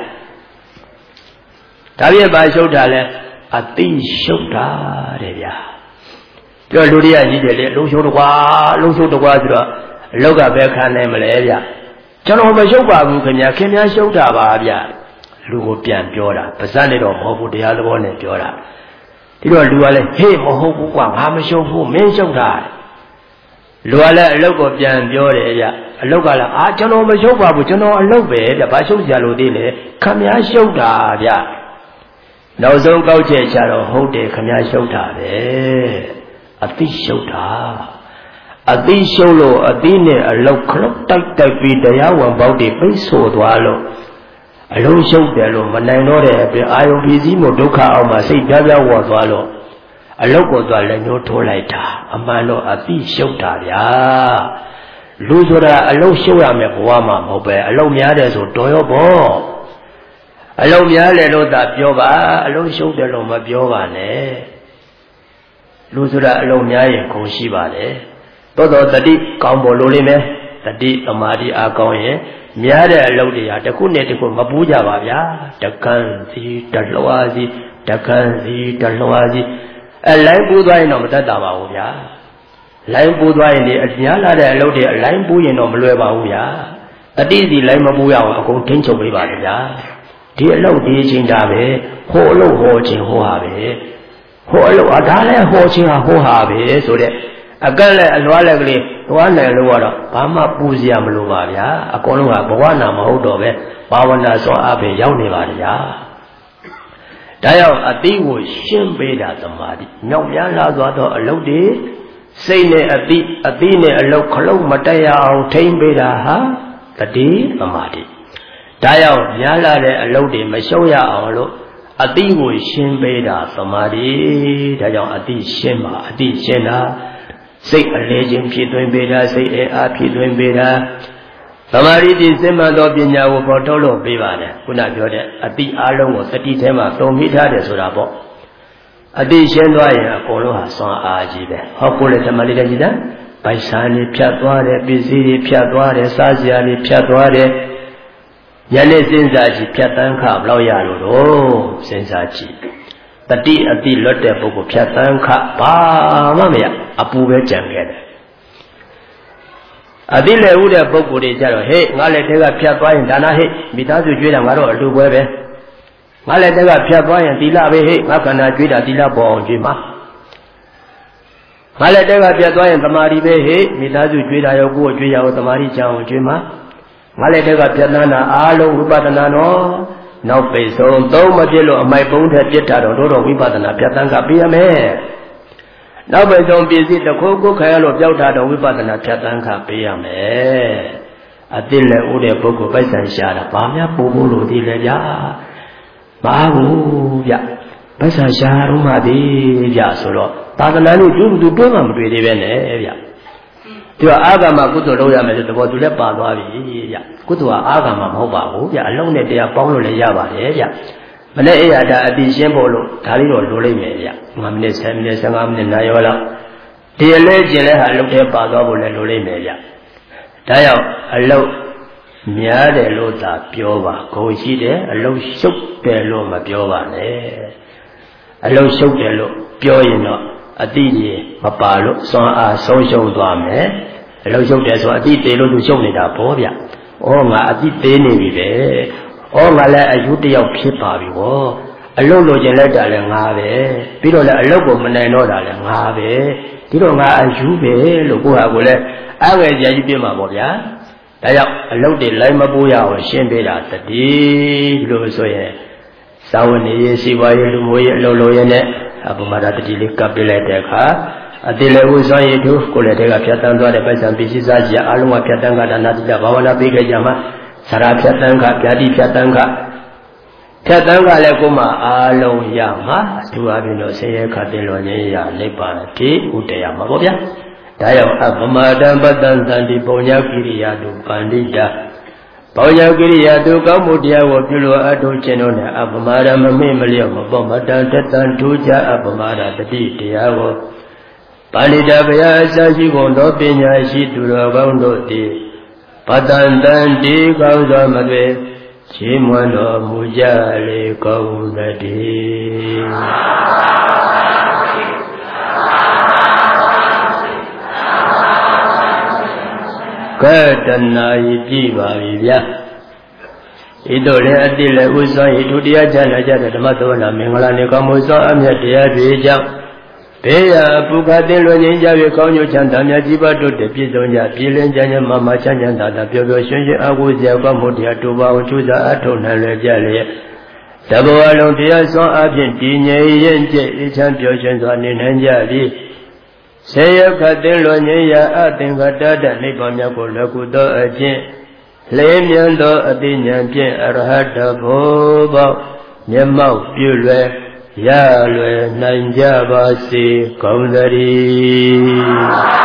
ဒါပြည့်ပါရှုပ်တာလဲအသိရှုပ်တာတဲ့ဗျာပြောလူတွေကကြီးတယ်လေအလုံးရှုပ်တော့ကွာအလုံးရှုပ်တော့ကွာဆိုတော့အလောက်ကပဲခံနိုင်မလဲဗျာကျွန်တော်မရှုပ်ပါဘူးခင်ဗျာခင်ဗျာရှုပ်တာပါဗျာလူကိုပြန်ပြောတာပါဇက်နဲ့တော့မဟုတ်ဘူးတရားသဘောနဲ့ပြောတာဒီတော့လူကလည်းဟေးမဟုတ်ဘူးကွာငါမရှုပ်ဘူးမင်းရှုပ်တာလူကလည်းအလုတ်ကိုပြန်ပြောတယ်ဗျအလုတ်ကလည်းအာကျွန်တော်မရှုပ်ပါဘူးကျွန်တော်အလုတ်ပဲဗျဘာရှုပ်ကြလို့သေးလဲခမည်းရှုပ်တာဗျနောက်ဆုံးကောက်ချက်ချတော့ဟုတ်တယ်ခမည်းရှုပ်တာပဲအသိရှုပ်တာအသိရှုပ်လို့အသိနဲ့အလုတ်ခလုတ်တိုက်တိုက်ပြီးတရားဝင်ပေါက်တွေပိတ်ဆို့သွားလို့အလုံးရှုပ်တယ်လို့မနိုင်တော့တဲ့အပြင်အာယုံပြည်စည်းမှုဒုက္ခအောင်မှာစိတ်ပြားပြားဝေါ်သွားလို့အလုတ်ကိုသွားလက်ညှိုးထိုးလိုက်တာအမှန်တော့အသိရှုပ်တာဗျာလူဆိုတာအလုတ်ရှုပ်ရမယ်ဘဝမှာမဟုတ်ပဲအလုတ်များတယ်ဆိုတော်ရောပေါ့အလုတ်များတယ်လို့သာပြောပါအလုတ်ရှုပ်တယ်လို့မပြောပါနဲ့လူဆိုတာအလုတ်များရင်ခုံရှိပါတယ်တော်တော်တတိကောင်းပေါ်လို့လိမ့်မယ်တတိသမာဓိအားကောင်းရင်များတဲ့အလုပ်တွေဟာတစ်ခုနဲ့တစ်ခုမပူးကြပါဗျာတကန်းစီတလွှားစီတကန်းစီတလွှားစီအလိုင်းပူးသွားရင်တော့မတတ်တာပါဘူးဗျာလိုင်းပူးသွားရင်ဒီအများလာတဲ့အလုပ်တွေအလိုင်းပူးရင်တော့မလွယ်ပါဘူးဗျာတတိစီလိုင်းမပူးရအောင်အကုန်ထိန်းချုပ်ပေးပါဗျာဒီအလုပ်ဒီချင်းတာပဲဟိုအလုပ်ဟောချင်းဟောဟာပဲဟိုအလုပ်အဒါလည်းဟောချင်းဟာဟောဟာပဲဆိုတဲ့အကန့်လည်းအလွားလည်းကလေးသွားနိုင်လို့ကတော့ဘာမှပူစရာမလိုပါဗျာအကုန်လုံးကဘဝနာမဟုတ်တော့ပဲဘာဝနာစွာအပြင်ရောက်နေပါဗျာဒါကြောင့်အတိကိုရှင်းပေးတာသမာဓိမြောက်များလာသွားတော့အလုတ်တွေစိတ်နဲ့အတိအတိနဲ့အလုတ်ခလုတ်မတက်ရအောင်ထိမ့်ပေးတာဟာတတိသမာဓိဒါကြောင့်များလာတဲ့အလုတ်တွေမရှုံးရအောင်လို့အတိကိုရှင်းပေးတာသမာဓိဒါကြောင့်အတိရှင်းပါအတိရှင်းတာစိတ်အလေခြင်းဖြစ်သွင်းပေးတာစိတ်အဲအားဖြစ်သွင်းပေးတာသမာဓိတည်စိမ္မာသောပညာကိုပေါ်ထုတ်လို့ပေးပါတယ်ခုနပြောတဲ့အတိအလုံးကိုတတိထဲမှာသုံးမိထားတယ်ဆိုတာပေါ့အတိရှင်းသွားရင်အကုန်လုံးဟာစွမ်းအားကြီးပဲဟောကိုလည်းဓမ္မလေးတည်းကြည်တာဗိုက်ဆာလေးဖြတ်သွားတယ်ပစ္စည်းတွေဖြတ်သွားတယ်စားစရာတွေဖြတ်သွားတယ်ညနေစဉ်းစားကြည့်ဖြတ်တန်းခဘလောက်ရလို့တော့စဉ်းစားကြည့်တတိအတိလွတ်တဲ့ပုဂ္ဂိုလ်ဖြတ်တန်းခဘာမှမရအပူပဲကြံခဲ့တယ်အတိလည်းဥတဲ့ပုဂ္ဂိုလ်တွေကြတော့ဟေ့ငါလည်းတဲကဖြတ်သွားရင်ဒါနဟေ့မိသားစုကျွေးတာငါတော့အလူပွဲပဲငါလည်းတဲကဖြတ်သွားရင်သီလပဲဟေ့ငါခန္ဓာကျွေးတာသီလပေါ်အောင်ကျွေးမှာငါလည်းတဲကဖြတ်သွားရင်သမာဓိပဲဟေ့မိသားစုကျွေးတာရောကိုယ်ကျွေးရအောင်သမာဓိချအောင်ကျွေးမှာငါလည်းတဲကဖြတ်သန်းတာအားလုံးဝိပဿနာတော့နောက်ပိတ်ဆုံးသုံးမဖြစ်လို့အမိုက်ပုံးထက်ပြစ်တာတော့တော့ဝိပဿနာဖြတ်သန်းကပြရမယ်နောက်ပိတ်ဆုံးပစ္စည်းတစ်ခုခုခရလို့ပြောက်တာတော့ဝိပဿနာဖြတ်သန်းကပြရမယ်အတိလည်းဥတဲ့ပုဂ္ဂိုလ်ပိုက်ဆံရှာတာဘာများပူဖို့လို့ဒီလဲဗျာမအားဘူးဗျပိုက်ဆံရှာတော့မှဒီဗျဆိုတော့သာသနာ့လို့သူသူတွဲမှမတွေ့သေးပဲနဲ့ဗျသူကအာဂမကုသိုလ်လုပ်ရမယ်ဆိုတော့သူလည်းပါသွားပြီဗျကုသိုလ်ကအာဂမမဟုတ်ပါဘူးဗျအလုံးနဲ့တရားပေါင်းလို့လည်းရပါတယ်ဗျမနေ့အရာဒါအတိရှင်းဖို့လို့ဒါလေးတော့လိုလိမ့်မယ်ဗျ၅မိနစ်၁၀မိနစ်၁၅မိနစ်နာရီလောက်ဒီအလဲကျင်လဲဟာလုံးထဲပါသွားဖို့လည်းလိုလိမ့်မယ်ဗျဒါကြောင့်အလုံးများတယ်လို့သာပြောပါဂုဏ်ရှိတယ်အလုံးရှုပ်တယ်လို့မပြောပါနဲ့အလုံးရှုပ်တယ်လို့ပြောရင်တော့အတိကြီးမပါလို့စွမ်းအားဆုံးရှုံးသွားမယ်အလုံးရှုပ်တယ်ဆိုအတိသေးလို့သူရှုပ်နေတာပေါ့ဗျဩငါအတိသေးနေပြီပဲဩငါလည်းအယူတယောက်ဖြစ်ပါပြီဗောအလုတ်လိုချင်လိုက်တာလည်းငါပဲပြီးတော့လည်းအလုတ်ကိုမနိုင်တော့တာလည်းငါပဲဒီတော့ငါအယူပဲလို့ကိုယ့်ဟာကိုယ်လည်းအားငယ်ကြကြီးပြမှာပေါ့ဗျာဒါကြောင့်အလုတ်တွေလိုက်မပိုးရအောင်ရှင်းပေးတာတတိလို့ဆိုရင်သာဝနေရေးစီပွားရေးလူမျိုးရေးအလုတ်လိုရင်းနဲ့အပမဒတတိလေးကပ်ပြလိုက်တဲ့အခါအတိလေဥစွမ်းရည်တို့ကိုလည်းတည်းကဖြတ်တန်းသွားတဲ့ပိုက်ဆံပစ္စည်းစားကြီးအလုံးကဖြတ်တန်းကဒါနာတိဘာဝနာပေးခဲ့ကြမှာသရဖြတ်တန်းကဗျာတိဖြတ်တန်းကဖြတ်တန်းကလည်းကိုမှအားလုံးရမှာအထူးအပြင်တော့ဆင်းရဲခတ်တင်လွန်ခြင်းရနိဗ္ဗာန်တိဥတရမှာပေါ့ဗျာဒါကြောင့်အပမဒံပတ္တံသန္တိပုံညာကိရိယာတုပန္တိတာပုံညာကိရိယာတုကောင်းမှုတရားကိုပြုလို့အထုခြင်းတို့နဲ့အပမဒံမမေ့မလျော့မပေါ့မတန်တတန်ထူးကြအပမဒတတိတရားကိုပန္တိတာဘုရားအစရှိကုန်သောပညာရှိသူတော်ကောင်းတို့သည်ပတ္တံတန်တိကောင်းစွာမသွေချီးမွမ်းတော်မူကြလေကောင်းသတည်းကတနာဤပြပါပြီဗျာဤတို့လည်းအတိလည်းဥစွမ်းဤဒုတိယချမ်းသာကြတဲ့ဓမ္မသဝနာမင်္ဂလာနေကောင်းမှုစွမ်းအမြတ်တရားတွေကြောင့်ဘေးရပုခသိလွန်ခြင်းကြ၍ကောင်းကျိုးချမ်းသာများကြီးပါတို့တည်ပြည့်စုံကြပြည်လင်းကြခြင်းမမချမ်းချမ်းသာသာပျော်ပျော်ရွှင်ရွှင်အကုစရာကောင်းမှုတရားတူပါအောင်ကျူးစာအထောက်နိုင်လွယ်ကြလျက်တဘောအလုံးတရားစွမ်းအဖြင့်တည်ငြိမ်ရင်ကျဲအေးချမ်းပျော်ရွှင်စွာနေနိုင်ကြသည်ဆေယခသိလွန်ခြင်းရာအသင်္ကတတနိဗ္ဗာန်မြတ်ကိုလကုသောအခြင်းလေးမြတ်သောအတိညာဖြင့်အရဟတဘောပေါမျက်မှောက်ပြုလွယ်ရလွယ်နိုင်ကြပါစေကောင်းသတည်း